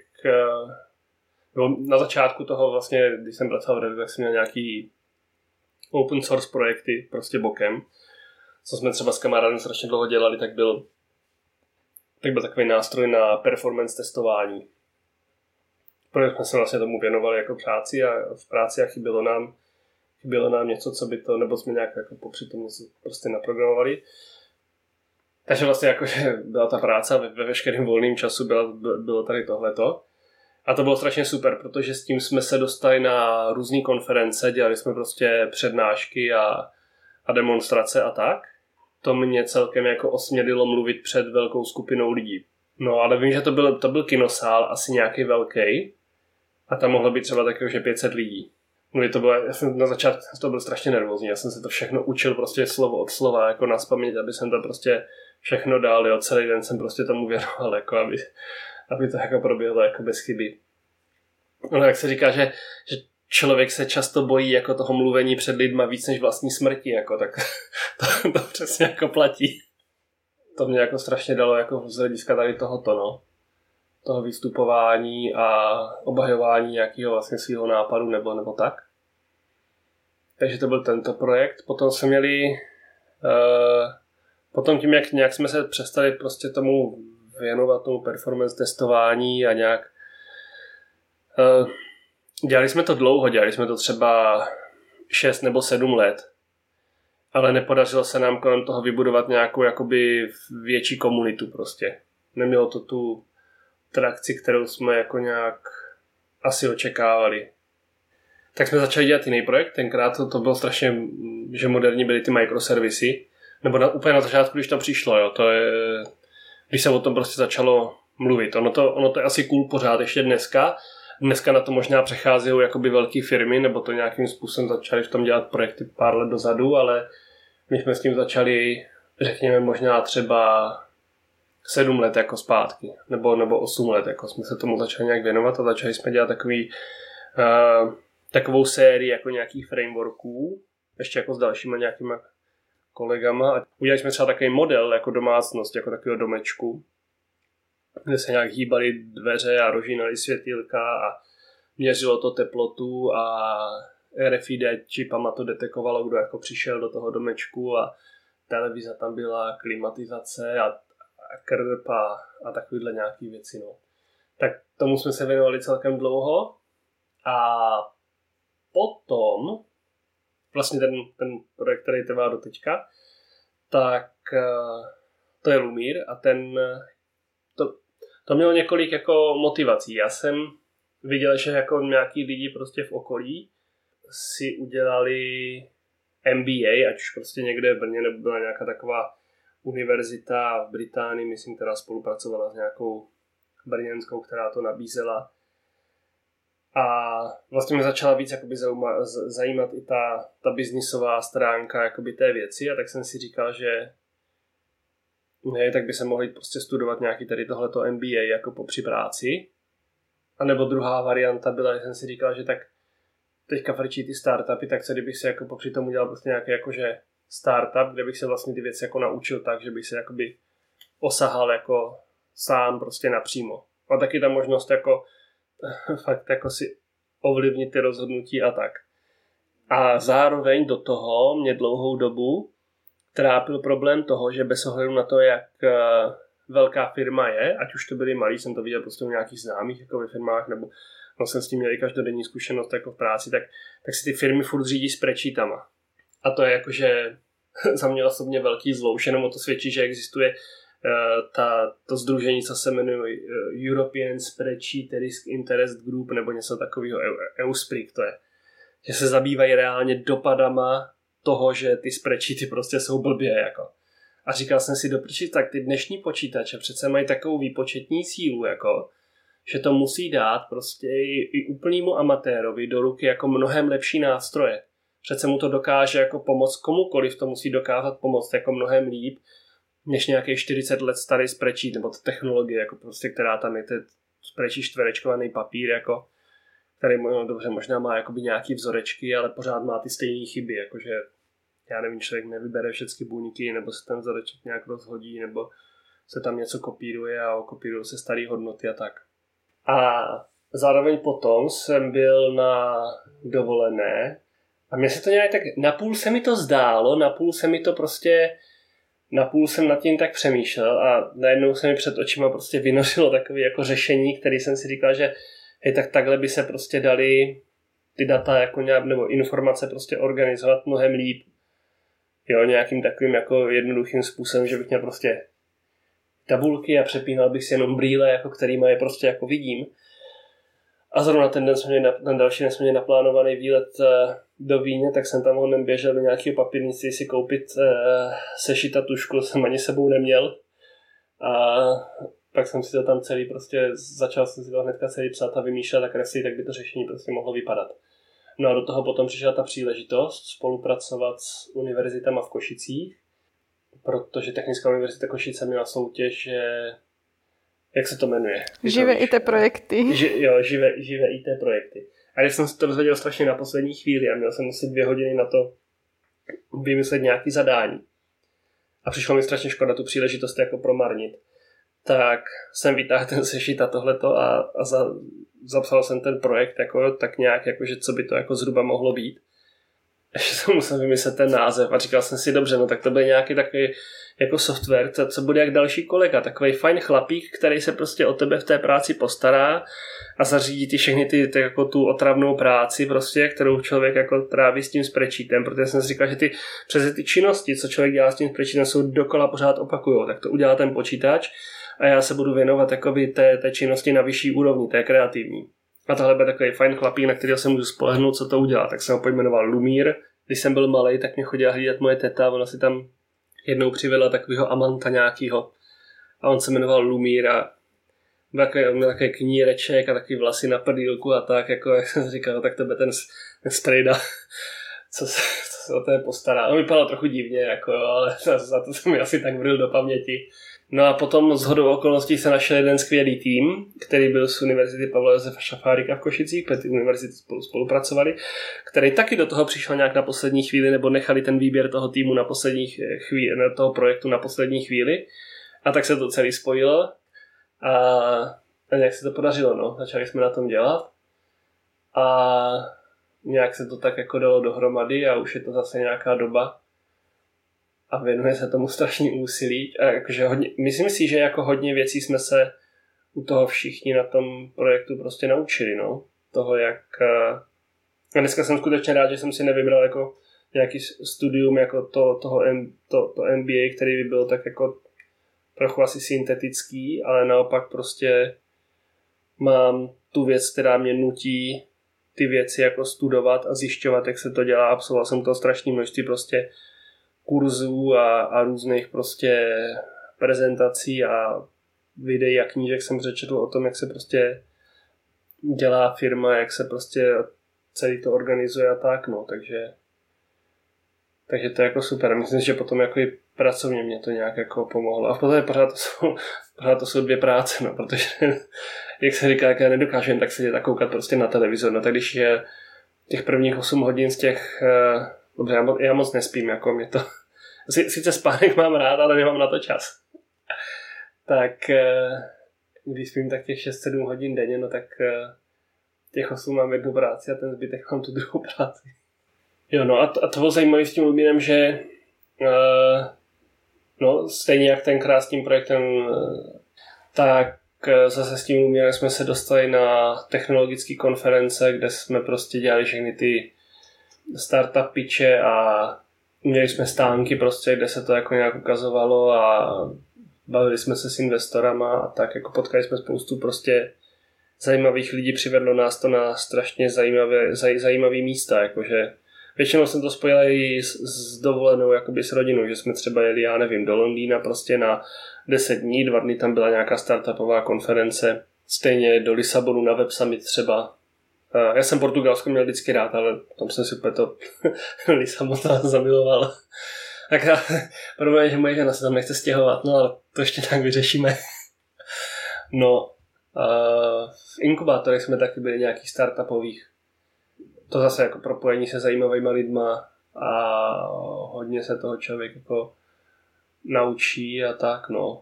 uh, na začátku toho vlastně, když jsem pracoval v Redu, tak jsem měl nějaký open source projekty prostě bokem. Co jsme třeba s kamarádem strašně dlouho dělali, tak byl, tak byl takový nástroj na performance testování. Protože jsme se vlastně tomu věnovali jako práci a v práci a chybělo nám, chybělo nám něco, co by to, nebo jsme nějak jako popři tomu něco prostě naprogramovali. Takže vlastně jakože byla ta práce a ve, ve veškerém volném času byla, bylo tady tohleto. A to bylo strašně super, protože s tím jsme se dostali na různé konference, dělali jsme prostě přednášky a, a demonstrace a tak. To mě celkem jako osmělilo mluvit před velkou skupinou lidí. No ale vím, že to byl, to byl kinosál, asi nějaký velký. A tam mohlo být třeba takový, že pět set lidí. No, to bylo, já jsem na začátku to byl strašně nervózní, já jsem se to všechno učil prostě slovo od slova, jako nazpaměť, aby jsem to prostě všechno dal, jo, celý den jsem prostě tomu věnoval, jako aby, aby to jako proběhlo jako bez chyby. No, jak se říká, že, že člověk se často bojí jako toho mluvení před lidma víc než vlastní smrti, jako, tak to, to přesně jako platí. To mě jako strašně dalo jako z hlediska tady tohoto, no. Toho vystupování a obhajování nějakého vlastně svého nápadu nebo, nebo tak. Takže to byl tento projekt. Potom jsme měli uh, potom tím, jak nějak jsme se přestali prostě tomu věnovat, tomu performance testování a nějak uh, dělali jsme to dlouho, dělali jsme to třeba šest nebo sedm let, ale nepodařilo se nám kolem toho vybudovat nějakou jakoby větší komunitu prostě. Nemělo to tu trakci, kterou jsme jako nějak asi očekávali. Tak jsme začali dělat jiný projekt, tenkrát to, to bylo strašně, že moderní byly ty microservisy, nebo na, úplně na začátku, když to přišlo, jo, to je, když se o tom prostě začalo mluvit. Ono to, ono to je asi cool pořád ještě dneska. Dneska na to možná přecházejí jakoby velké firmy, nebo to nějakým způsobem začali v tom dělat projekty pár let dozadu, ale my jsme s tím začali, řekněme, možná třeba sedm let jako zpátky, nebo, nebo osm let, jako jsme se tomu začali nějak věnovat a začali jsme dělat takový, uh, takovou sérii jako nějakých frameworků, ještě jako s dalšíma nějakýma kolegama. A udělali jsme třeba takový model jako domácnost, jako takového domečku, kde se nějak hýbaly dveře a rožínaly světýlka a měřilo to teplotu a R F I D čipama to detekovalo, kdo jako přišel do toho domečku a televize tam byla, klimatizace a krp a, a takovýhle nějaký věci. No. Tak tomu jsme se věnovali celkem dlouho a potom vlastně ten, ten projekt, který trvá do teďka, tak to je Lumír a ten to, to mělo několik jako motivací. Já jsem viděl, že jako nějaký lidi prostě v okolí si udělali M B A, ať už prostě někde v Brně, nebo byla nějaká taková univerzita v Británii, myslím, která spolupracovala s nějakou brněnskou, která to nabízela. A vlastně mě začala víc jakoby zajímat, zajímat i ta, ta biznisová stránka jakoby té věci a tak jsem si říkal, že ne, tak by se mohli prostě studovat nějaký tady tohleto M B A jako po při práci. A nebo druhá varianta byla, že jsem si říkal, že tak teďka frčí ty startupy, tak co kdybych se jako popři tomu dělal prostě nějaký jakože startup, kde bych se vlastně ty věci jako naučil tak, že bych se jakoby osahal jako sám prostě napřímo. A taky ta možnost jako fakt jako si ovlivnit ty rozhodnutí a tak. A zároveň do toho mě dlouhou dobu trápil problém toho, že bez ohledu na to, jak velká firma je, ať už to byly malí, jsem to viděl prostě u nějakých známých jako ve firmách, nebo no, jsem s tím měl i každodenní zkušenost jako v práci, tak, tak si ty firmy furt řídí spreadsheetama. A to je jakože za mě osobně velký zlo, už jenom o to svědčí, že existuje uh, ta, to sdružení, co se jmenuje uh, European Spreadsheet Risk Interest Group, nebo něco takového, EUSPRIC to je. Že se zabývají reálně dopadama toho, že ty spreadsheety prostě jsou blbě, jako. A říkal jsem si, doprčit, tak ty dnešní počítače přece mají takovou výpočetní sílu, jako, že to musí dát prostě i, i úplnému amatérovi do ruky jako mnohem lepší nástroje. Přece mu to dokáže jako pomoct komukoliv, to musí dokázat pomoct jako mnohem líp, než nějaký čtyřicet let starý spreadsheet, nebo ta technologie, jako prostě, která tam je, to spreadsheet čtverečkovaný papír, jako, který no, dobře možná má jakoby nějaký vzorečky, ale pořád má ty stejné chyby, jakože já nevím, člověk nevybere všechny buňky, nebo se ten vzoreček nějak rozhodí, nebo se tam něco kopíruje a kopírují se staré hodnoty a tak. A zároveň potom jsem byl na dovolené a mně se to nějak tak, napůl se mi to zdálo, napůl se mi to prostě, napůl jsem nad tím tak přemýšlel a najednou se mi před očima prostě vynořilo takové jako řešení, který jsem si říkal, že hej, tak takhle by se prostě dali ty data jako nějak, nebo informace prostě organizovat mnohem líp. Jo, nějakým takovým jako jednoduchým způsobem, že bych měl prostě tabulky a přepínal bych si jenom brýle, jako kterýma je prostě jako vidím. A zrovna ten den jsme měli, ten další den jsme měli naplánovaný výlet do Vídně, tak jsem tam honem běžel do nějakého papírnictví si koupit sešit a tušku, jsem ani sebou neměl. A pak jsem si to tam celý prostě, začal jsem si to hnedka celý psát a vymýšlet a kreslit, tak by to řešení prostě mohlo vypadat. No a do toho potom přišla ta příležitost spolupracovat s univerzitama v Košicích, protože Technická univerzita Košice měla soutěž, že jak se to jmenuje? Živé í té projekty. Ži, jo, živé, živé í té projekty. A když jsem si to dozvěděl strašně na poslední chvíli a měl jsem asi dvě hodiny na to vymyslet nějaký zadání. A přišlo mi strašně škoda tu příležitost jako promarnit. Tak jsem vytáhl ten sešit a tohleto a, a za, zapsal jsem ten projekt jako, tak nějak, jako, že co by to jako zhruba mohlo být. Ještě jsem musel vymyslet ten název a říkal jsem si, dobře, no tak to bude nějaký takový jako software, co, co bude jak další kolega, takový fajn chlapík, který se prostě o tebe v té práci postará a zařídí ty všechny ty, ty jako tu otravnou práci prostě, kterou člověk jako tráví s tím spreadsheetem, protože jsem si říkal, že ty přes ty činnosti, co člověk dělá s tím spreadsheetem, jsou dokola pořád opakujou, tak to udělá ten počítač a já se budu věnovat jakoby té, té činnosti na vyšší úrovni, té kreativní. A tohle byl takový fajn chlapík, na kterého se můžu spolehnout, co to udělá. Tak jsem ho pojmenoval Lumír. Když jsem byl malej, tak mě chodila hlídat moje teta, ona si tam jednou přivedla takového amanta nějakýho. A on se jmenoval Lumír a měl takový kníreček a takový vlasy na prdýlku a tak, jako jak jsem říkal, tak to byl ten, ten strejda, co se, co se o té postará. On vypadal trochu divně, jako, ale za, za to jsem mi asi tak vril do paměti. No a potom shodou okolností se našel jeden skvělý tým, který byl z Univerzity Pavla Josefa Šafárika v Košicích, protože ty univerzity spolu spolupracovali, který taky do toho přišel nějak na poslední chvíli, nebo nechali ten výběr toho týmu na poslední chvíli, toho projektu na poslední chvíli. A tak se to celé spojilo a, a nějak se to podařilo, no. Začali jsme na tom dělat a nějak se to tak jako dalo dohromady a už je to zase nějaká doba. a věnuje se tomu strašný úsilí. A jakože hodně, myslím si, že jako hodně věcí jsme se u toho všichni na tom projektu prostě naučili, no. Toho, jak... A dneska jsem skutečně rád, že jsem si nevybral jako nějaký studium jako to, toho to, to M B A, který by byl tak jako trochu asi syntetický, ale naopak prostě mám tu věc, která mě nutí ty věci jako studovat a zjišťovat, jak se to dělá. Absolvoval jsem to strašné množství prostě kurzů a, a různých prostě prezentací a videí a knížek jsem přečetl o tom, jak se prostě dělá firma, jak se prostě celý to organizuje a tak, no, takže takže to je jako super. Myslím, že potom jako i pracovně mě to nějak jako pomohlo. A v podstatě pořád to jsou, pořád to jsou dvě práce, no, protože jak se říká, jak já nedokážu jen tak sedět a koukat prostě na televizor, no tak když je těch prvních osm hodin z těch, uh, dobře, já, mo- já moc nespím, jako mě to, sice spánek mám rád, ale nemám na to čas. Tak uh, když spím tak těch šest sedm hodin denně, no tak uh, těch osm mám jednu práci a ten zbytek mám tu druhou práci. Jo, no a to, a to bylo zajímavé s tím Ludmírem, že uh, no, stejně jak tenkrát s tím projektem, uh, tak uh, zase s tím Ludmírem jsme se dostali na technologické konference, kde jsme prostě dělali všechny ty startup pitche a měli jsme stánky prostě, kde se to jako nějak ukazovalo a bavili jsme se s investorama a tak jako potkali jsme spoustu prostě zajímavých lidí, přivedlo nás to na strašně zajímavé, zaj, zajímavé místa, jakože většinou jsem to spojil i s, s dovolenou, jakoby s rodinou, že jsme třeba jeli, já nevím, do Londýna prostě na deset dní, dva dny tam byla nějaká startupová konference, stejně do Lisabonu na Web Summit třeba. Já jsem Portugalsko měl vždycky rád, ale tam jsem si úplně to Lisabon zamiloval. Tak já, problém je, že moje žena se tam nechce stěhovat, no ale to ještě tak vyřešíme. No, v inkubátorech jsme taky byli nějakých startupových. To zase jako propojení se zajímavýma lidma a hodně se toho člověk jako naučí a tak, no.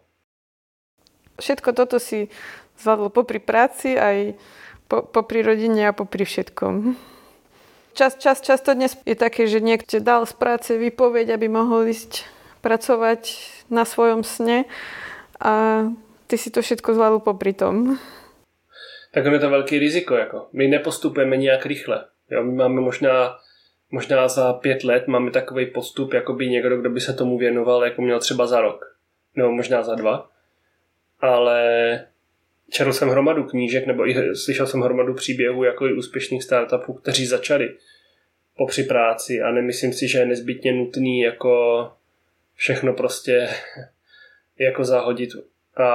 Všetko toto si zvládol popri práci aj po, popri rodine a popri všetkom. Čas, čas, často dnes je také, že niekto dal z práce výpoveď, aby mohol ísť pracovať na svojom sne a ty si to všetko zvládol popri tom. Tak je to velký riziko, jako. My nepostupujeme nějak rychle. Jo, my máme možná, možná za pět let máme takový postup, jako by někdo, kdo by se tomu věnoval, jako měl třeba za rok. Nebo možná za dva. Ale četl jsem hromadu knížek, nebo i slyšel jsem hromadu příběhů jako i úspěšných startupů, kteří začali popři práci a nemyslím si, že je nezbytně nutný jako všechno prostě jako zahodit a,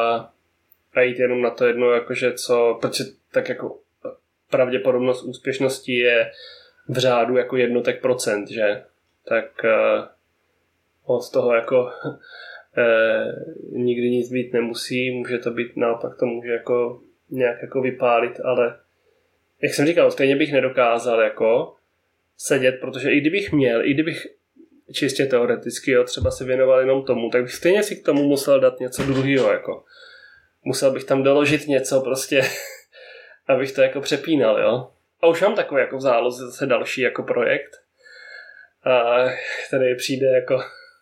a jít jenom na to jedno, jakože co, protože tak jako pravděpodobnost úspěšnosti je v řádu jako jednotek procent, že? Tak uh, od toho jako uh, nikdy nic být nemusí, může to být naopak to může jako nějak jako vypálit, ale jak jsem říkal, stejně bych nedokázal jako sedět, protože i kdybych měl, i kdybych čistě teoreticky jo, třeba se věnoval jenom tomu, tak bych stejně si k tomu musel dát něco druhého, jako. Musel bych tam doložit něco prostě, abych to jako přepínal, jo. A už mám takový jako v záloze zase další jako projekt, a, který přijde jako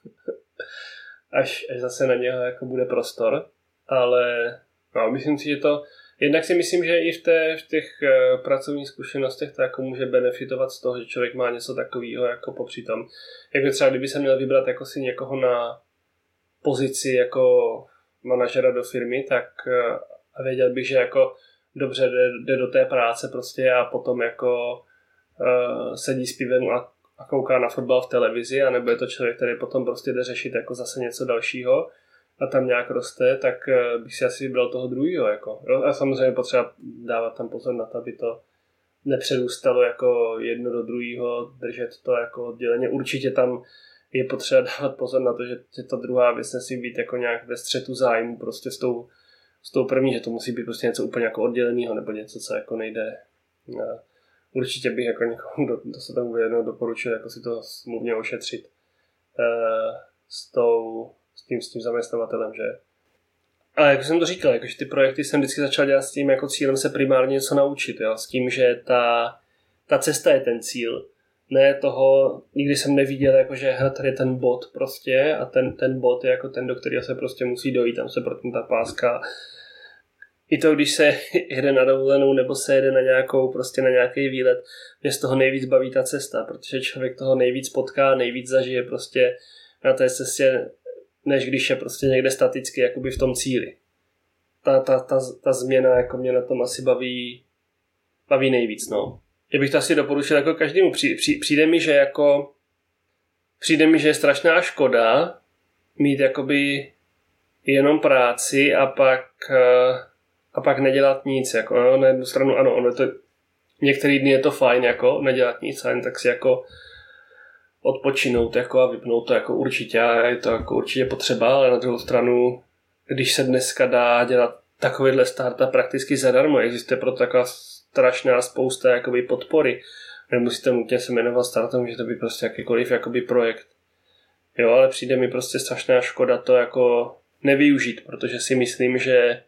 až, až zase na něho jako bude prostor, ale no, myslím si, že to jednak si myslím, že i v, té, v těch uh, pracovních zkušenostech to jako může benefitovat z toho, že člověk má něco takového jako popři tom. Jako třeba kdyby se měl vybrat jako si někoho na pozici jako manažera do firmy, tak uh, a věděl bych, že jako dobře jde, jde do té práce prostě a potom jako uh, sedí s pivem a, a kouká na fotbal v televizi, anebo je to člověk, který potom prostě jde řešit jako zase něco dalšího a tam nějak roste, tak bych si asi vybral toho druhého. Jako. A samozřejmě potřeba dávat tam pozor na to, aby to nepřerůstalo jako jedno do druhého, držet to jako odděleně. Určitě tam je potřeba dávat pozor na to, že ta druhá věc nesmí být jako nějak ve střetu zájmu prostě s tou, s tou první, že to musí být prostě něco úplně jako odděleného nebo něco, co jako nejde. Určitě bych jako někomu, kdo, kdo se tomu jednou doporučil, jako si to smluvně ošetřit s tou s tím, s tím zaměstnavatelem, že? Ale jak jsem to říkal, jakože ty projekty jsem vždycky začal dělat s tím jako cílem se primárně něco naučit, jo? S tím, že ta, ta cesta je ten cíl Ne toho, nikdy jsem neviděl, jako že hele, tady je ten bod prostě a ten, ten bod je jako ten, do kterého se prostě musí dojít, tam se protne ta páska. I to, když se jede na dovolenou nebo se jede na nějakou, prostě na nějaký výlet, mě z toho nejvíc baví ta cesta, protože člověk toho nejvíc potká, nejvíc zažije prostě na té cestě, než když je prostě někde staticky, jakoby v tom cíli. Ta, ta, ta, ta změna jako mě na tom asi baví, baví nejvíc, no. Já bych to asi doporučil jako každému. Při, při, přijde mi, že jako přijde mi, že je strašná škoda mít jakoby jenom práci a pak a pak nedělat nic, jako no, na jednu stranu ano, ono to některý dny je to fajn, jako nedělat nic, jen tak si jako odpočinout jako a vypnout to jako určitě a je to jako určitě potřeba, ale na druhou stranu, když se dneska dá dělat takovýhle startup prakticky zadarmo, existuje proto taková strašná spousta jakoby podpory, nemusíte nutně se jmenovat startup, může to být prostě jakýkoliv jakoby projekt. Jo, ale přijde mi prostě strašná škoda to jako nevyužít, protože si myslím, že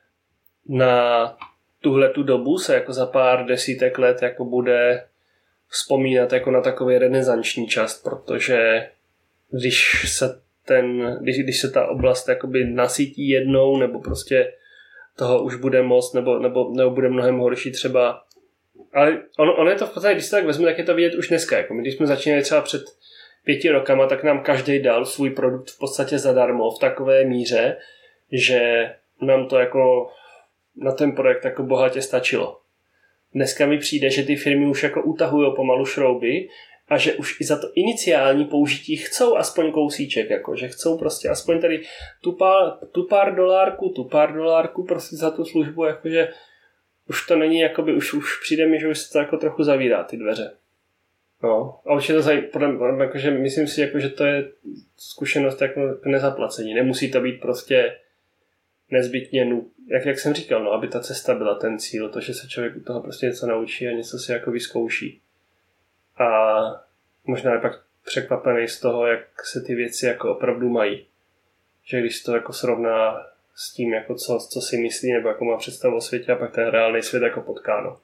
na tuhle tu dobu se jako za pár desítek let jako bude vzpomínat jako na takový renesanční čas, protože když se ten, když, když se ta oblast jakoby nasytí jednou, nebo prostě toho už bude moc, nebo, nebo, nebo bude mnohem horší třeba. Ale ono, ono je to v podstatě, když se tak vezme, tak je to vidět už dneska. Jako my, když jsme začínali třeba před pěti rokama, tak nám každý dal svůj produkt v podstatě zadarmo v takové míře, že nám to jako na ten projekt jako bohatě stačilo. Dneska mi přijde, že ty firmy už jako utahují pomalu šrouby a že už i za to iniciální použití chcou aspoň kousíček, jako, že chcou prostě aspoň tady tu pár, tu pár dolárku, tu pár dolárku prostě za tu službu, jakože už to není, jakoby, už, už přijde mi, že už se to jako trochu zavírá ty dveře. No, a určitě to zajímavé, jakože myslím si, jako, že to je zkušenost jako nezaplacení. Nemusí to být prostě nezbytně, jak, jak jsem říkal, no, aby ta cesta byla ten cíl, to, že se člověk u toho prostě něco naučí a něco si jako vyzkouší. A možná je pak překvapený z toho, jak se ty věci jako opravdu mají. Že když to jako srovná s tím, jako co, co si myslí, nebo jako má představu o světě a pak ten reálný svět jako potká, no.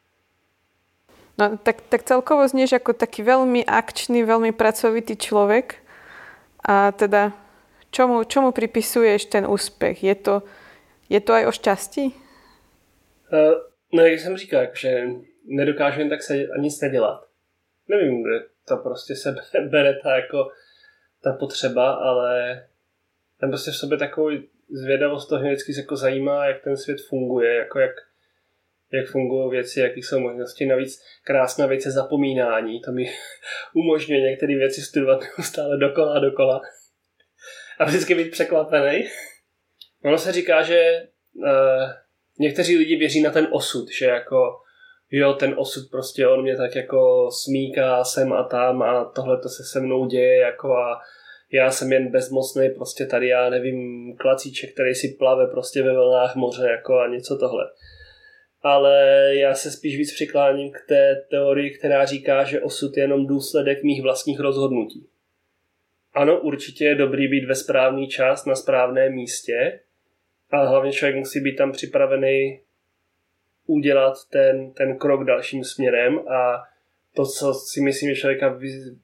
No, tak, tak celkovo znieš ako taký veľmi akčný, veľmi pracovitý človek. A teda, čomu, čomu pripisuješ ten úspech? Je to, je to aj o šťastí? Uh, no, jak jsem říkal, že nedokážu jen tak se a nic nedělat. Nevím, kde to prostě se bere ta, jako, ta potřeba, ale tam prostě v sobě takovou zvědavost toho vždycky se jako zajímá, jak ten svět funguje, jako jak jak fungují věci, jaký jsou možnosti. Navíc krásná věc je zapomínání. To mi umožňuje některé věci studovat neustále dokola a dokola. A vždycky být překvapený. Ono se říká, že uh, někteří lidi věří na ten osud, že jako jo, ten osud prostě on mě tak jako smíká sem a tam a tohle to se se mnou děje jako a já jsem jen bezmocný, prostě tady já nevím, klacíček, který si plave prostě ve vlnách moře jako a něco tohle. Ale já se spíš víc přikláním k té teorii, která říká, že osud je jenom důsledek mých vlastních rozhodnutí. Ano, určitě je dobrý být ve správný čas na správném místě, ale hlavně člověk musí být tam připravený udělat ten, ten krok dalším směrem a to, co si myslím, že člověka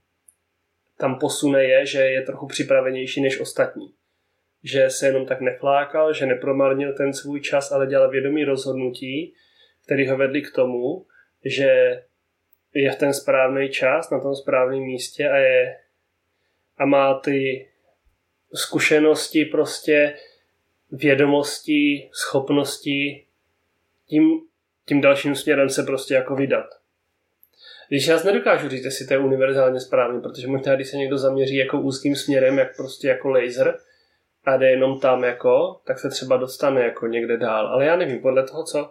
tam posune je, že je trochu připravenější než ostatní. Že se jenom tak neflákal, že nepromarnil ten svůj čas, ale dělal vědomý rozhodnutí, který ho vedli k tomu, že je v ten správný čas, na tom správném místě a, je, a má ty zkušenosti, prostě vědomosti, schopnosti tím, tím dalším směrem se prostě jako vydat. Když já nedokážu říct, jestli to je univerzálně správně, protože možná, když se někdo zaměří jako úzkým směrem, jak prostě jako laser, a jde jenom tam jako, tak se třeba dostane jako někde dál. Ale já nevím, podle toho, co,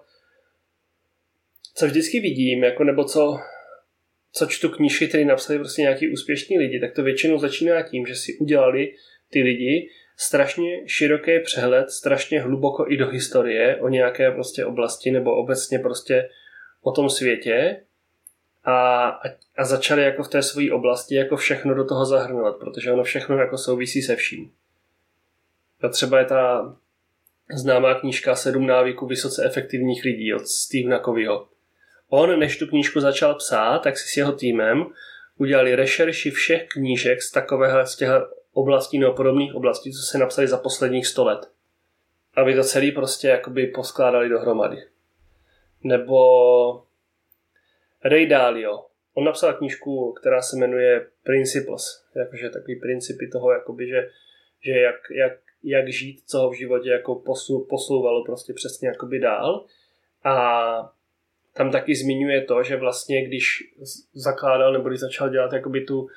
co vždycky vidím, jako nebo co, co čtu knížky, které napsali prostě nějaký úspěšní lidi, tak to většinou začíná tím, že si udělali ty lidi strašně široký přehled, strašně hluboko i do historie o nějaké prostě oblasti nebo obecně prostě o tom světě a, a začali jako v té své oblasti jako všechno do toho zahrnovat, protože ono všechno jako souvisí se vším. A třeba je ta známá knížka Sedm návyků vysoce efektivních lidí od Stephena Coveyho. on, než tu knížku začal psát, tak si s jeho týmem udělali rešerši všech knížek z takového, z těch oblastí nebo podobných oblastí, co se napsali za posledních sto let. Aby to celý prostě jakoby poskládali dohromady. Nebo Ray Dalio. On napsal knížku, která se jmenuje Principles. Jakože takový principy toho, jakoby, že, že jak, jak, jak žít, co ho v životě jako posu, posouvalo prostě přesně jakoby dál. A tam taky zmiňuje to, že vlastně když zakládal nebo když začal dělat jakoby tu, uh,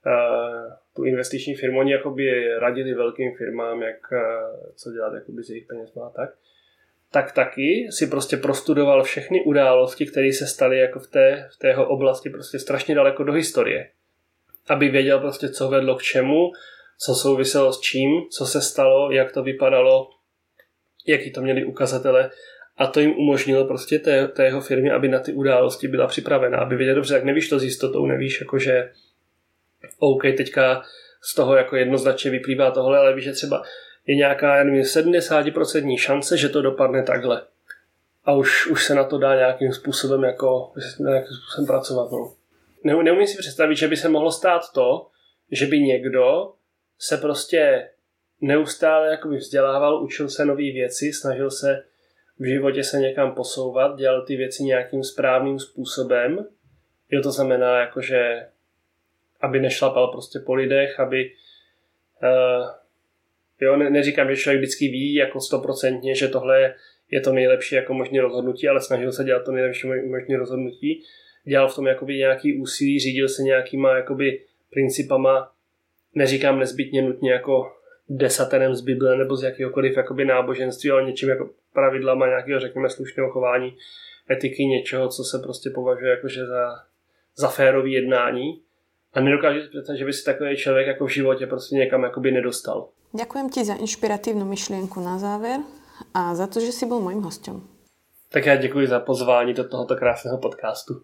tu investiční firmu, oni jakoby radili velkým firmám, jak, uh, co dělat jakoby s jejich penězma a tak, tak taky si prostě prostudoval všechny události, které se staly jako v té, v tého oblasti prostě strašně daleko do historie. Aby věděl prostě, co vedlo k čemu, co souviselo s čím, co se stalo, jak to vypadalo, jaký to měli ukazatele. A to jim umožnilo prostě té, té jeho firmě, aby na ty události byla připravená. Aby věděl, dobře, tak nevíš to s jistotou, nevíš, jakože OK, teďka z toho jako jednoznačně vyplývá tohle, ale víš, že třeba je nějaká, já nevím, sedmdesát procent šance, že to dopadne takhle. A už, už se na to dá nějakým způsobem jako, nějakým způsobem pracovat. No. Ne, neumím si představit, že by se mohlo stát to, že by někdo se prostě neustále jakoby vzdělával, učil se nové věci, snažil se v životě se někam posouvat, dělal ty věci nějakým správným způsobem. Jo, to znamená, jakože aby nešlapal prostě po lidech, aby uh, jo, ne, neříkám, že člověk vždycky ví jako stoprocentně, že tohle je to nejlepší jako možné rozhodnutí, ale snažil se dělat to nejlepší možné rozhodnutí. Dělal v tom jakoby nějaký úsilí, řídil se nějakýma jakoby principama, neříkám nezbytně nutně jako desaterem z Bible nebo z jakýhokoliv jakoby náboženství, ale něčím jako pravidlama nějakého, řekněme, slušného chování, etiky, něčeho, co se prostě považuje jakože za, za férový jednání. A nedokážu si představit, že by si takový člověk jako v životě prostě někam jakoby nedostal. Ďakujem ti za inšpiratívnu myšlienku na záver a za to, že si bol mojím hosťom. Tak já děkuji za pozvání do tohoto krásného podcastu.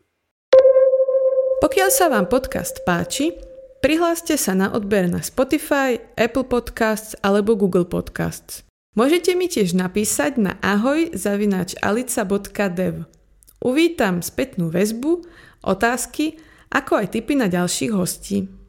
Pokiaľ sa vám podcast páči, prihláste sa na odber na Spotify, Apple Podcasts alebo Google Podcasts. Môžete mi tiež napísať na ahoj zavináč alica bodka dev. Uvítam spätnú väzbu, otázky, ako aj tipy na ďalších hostí.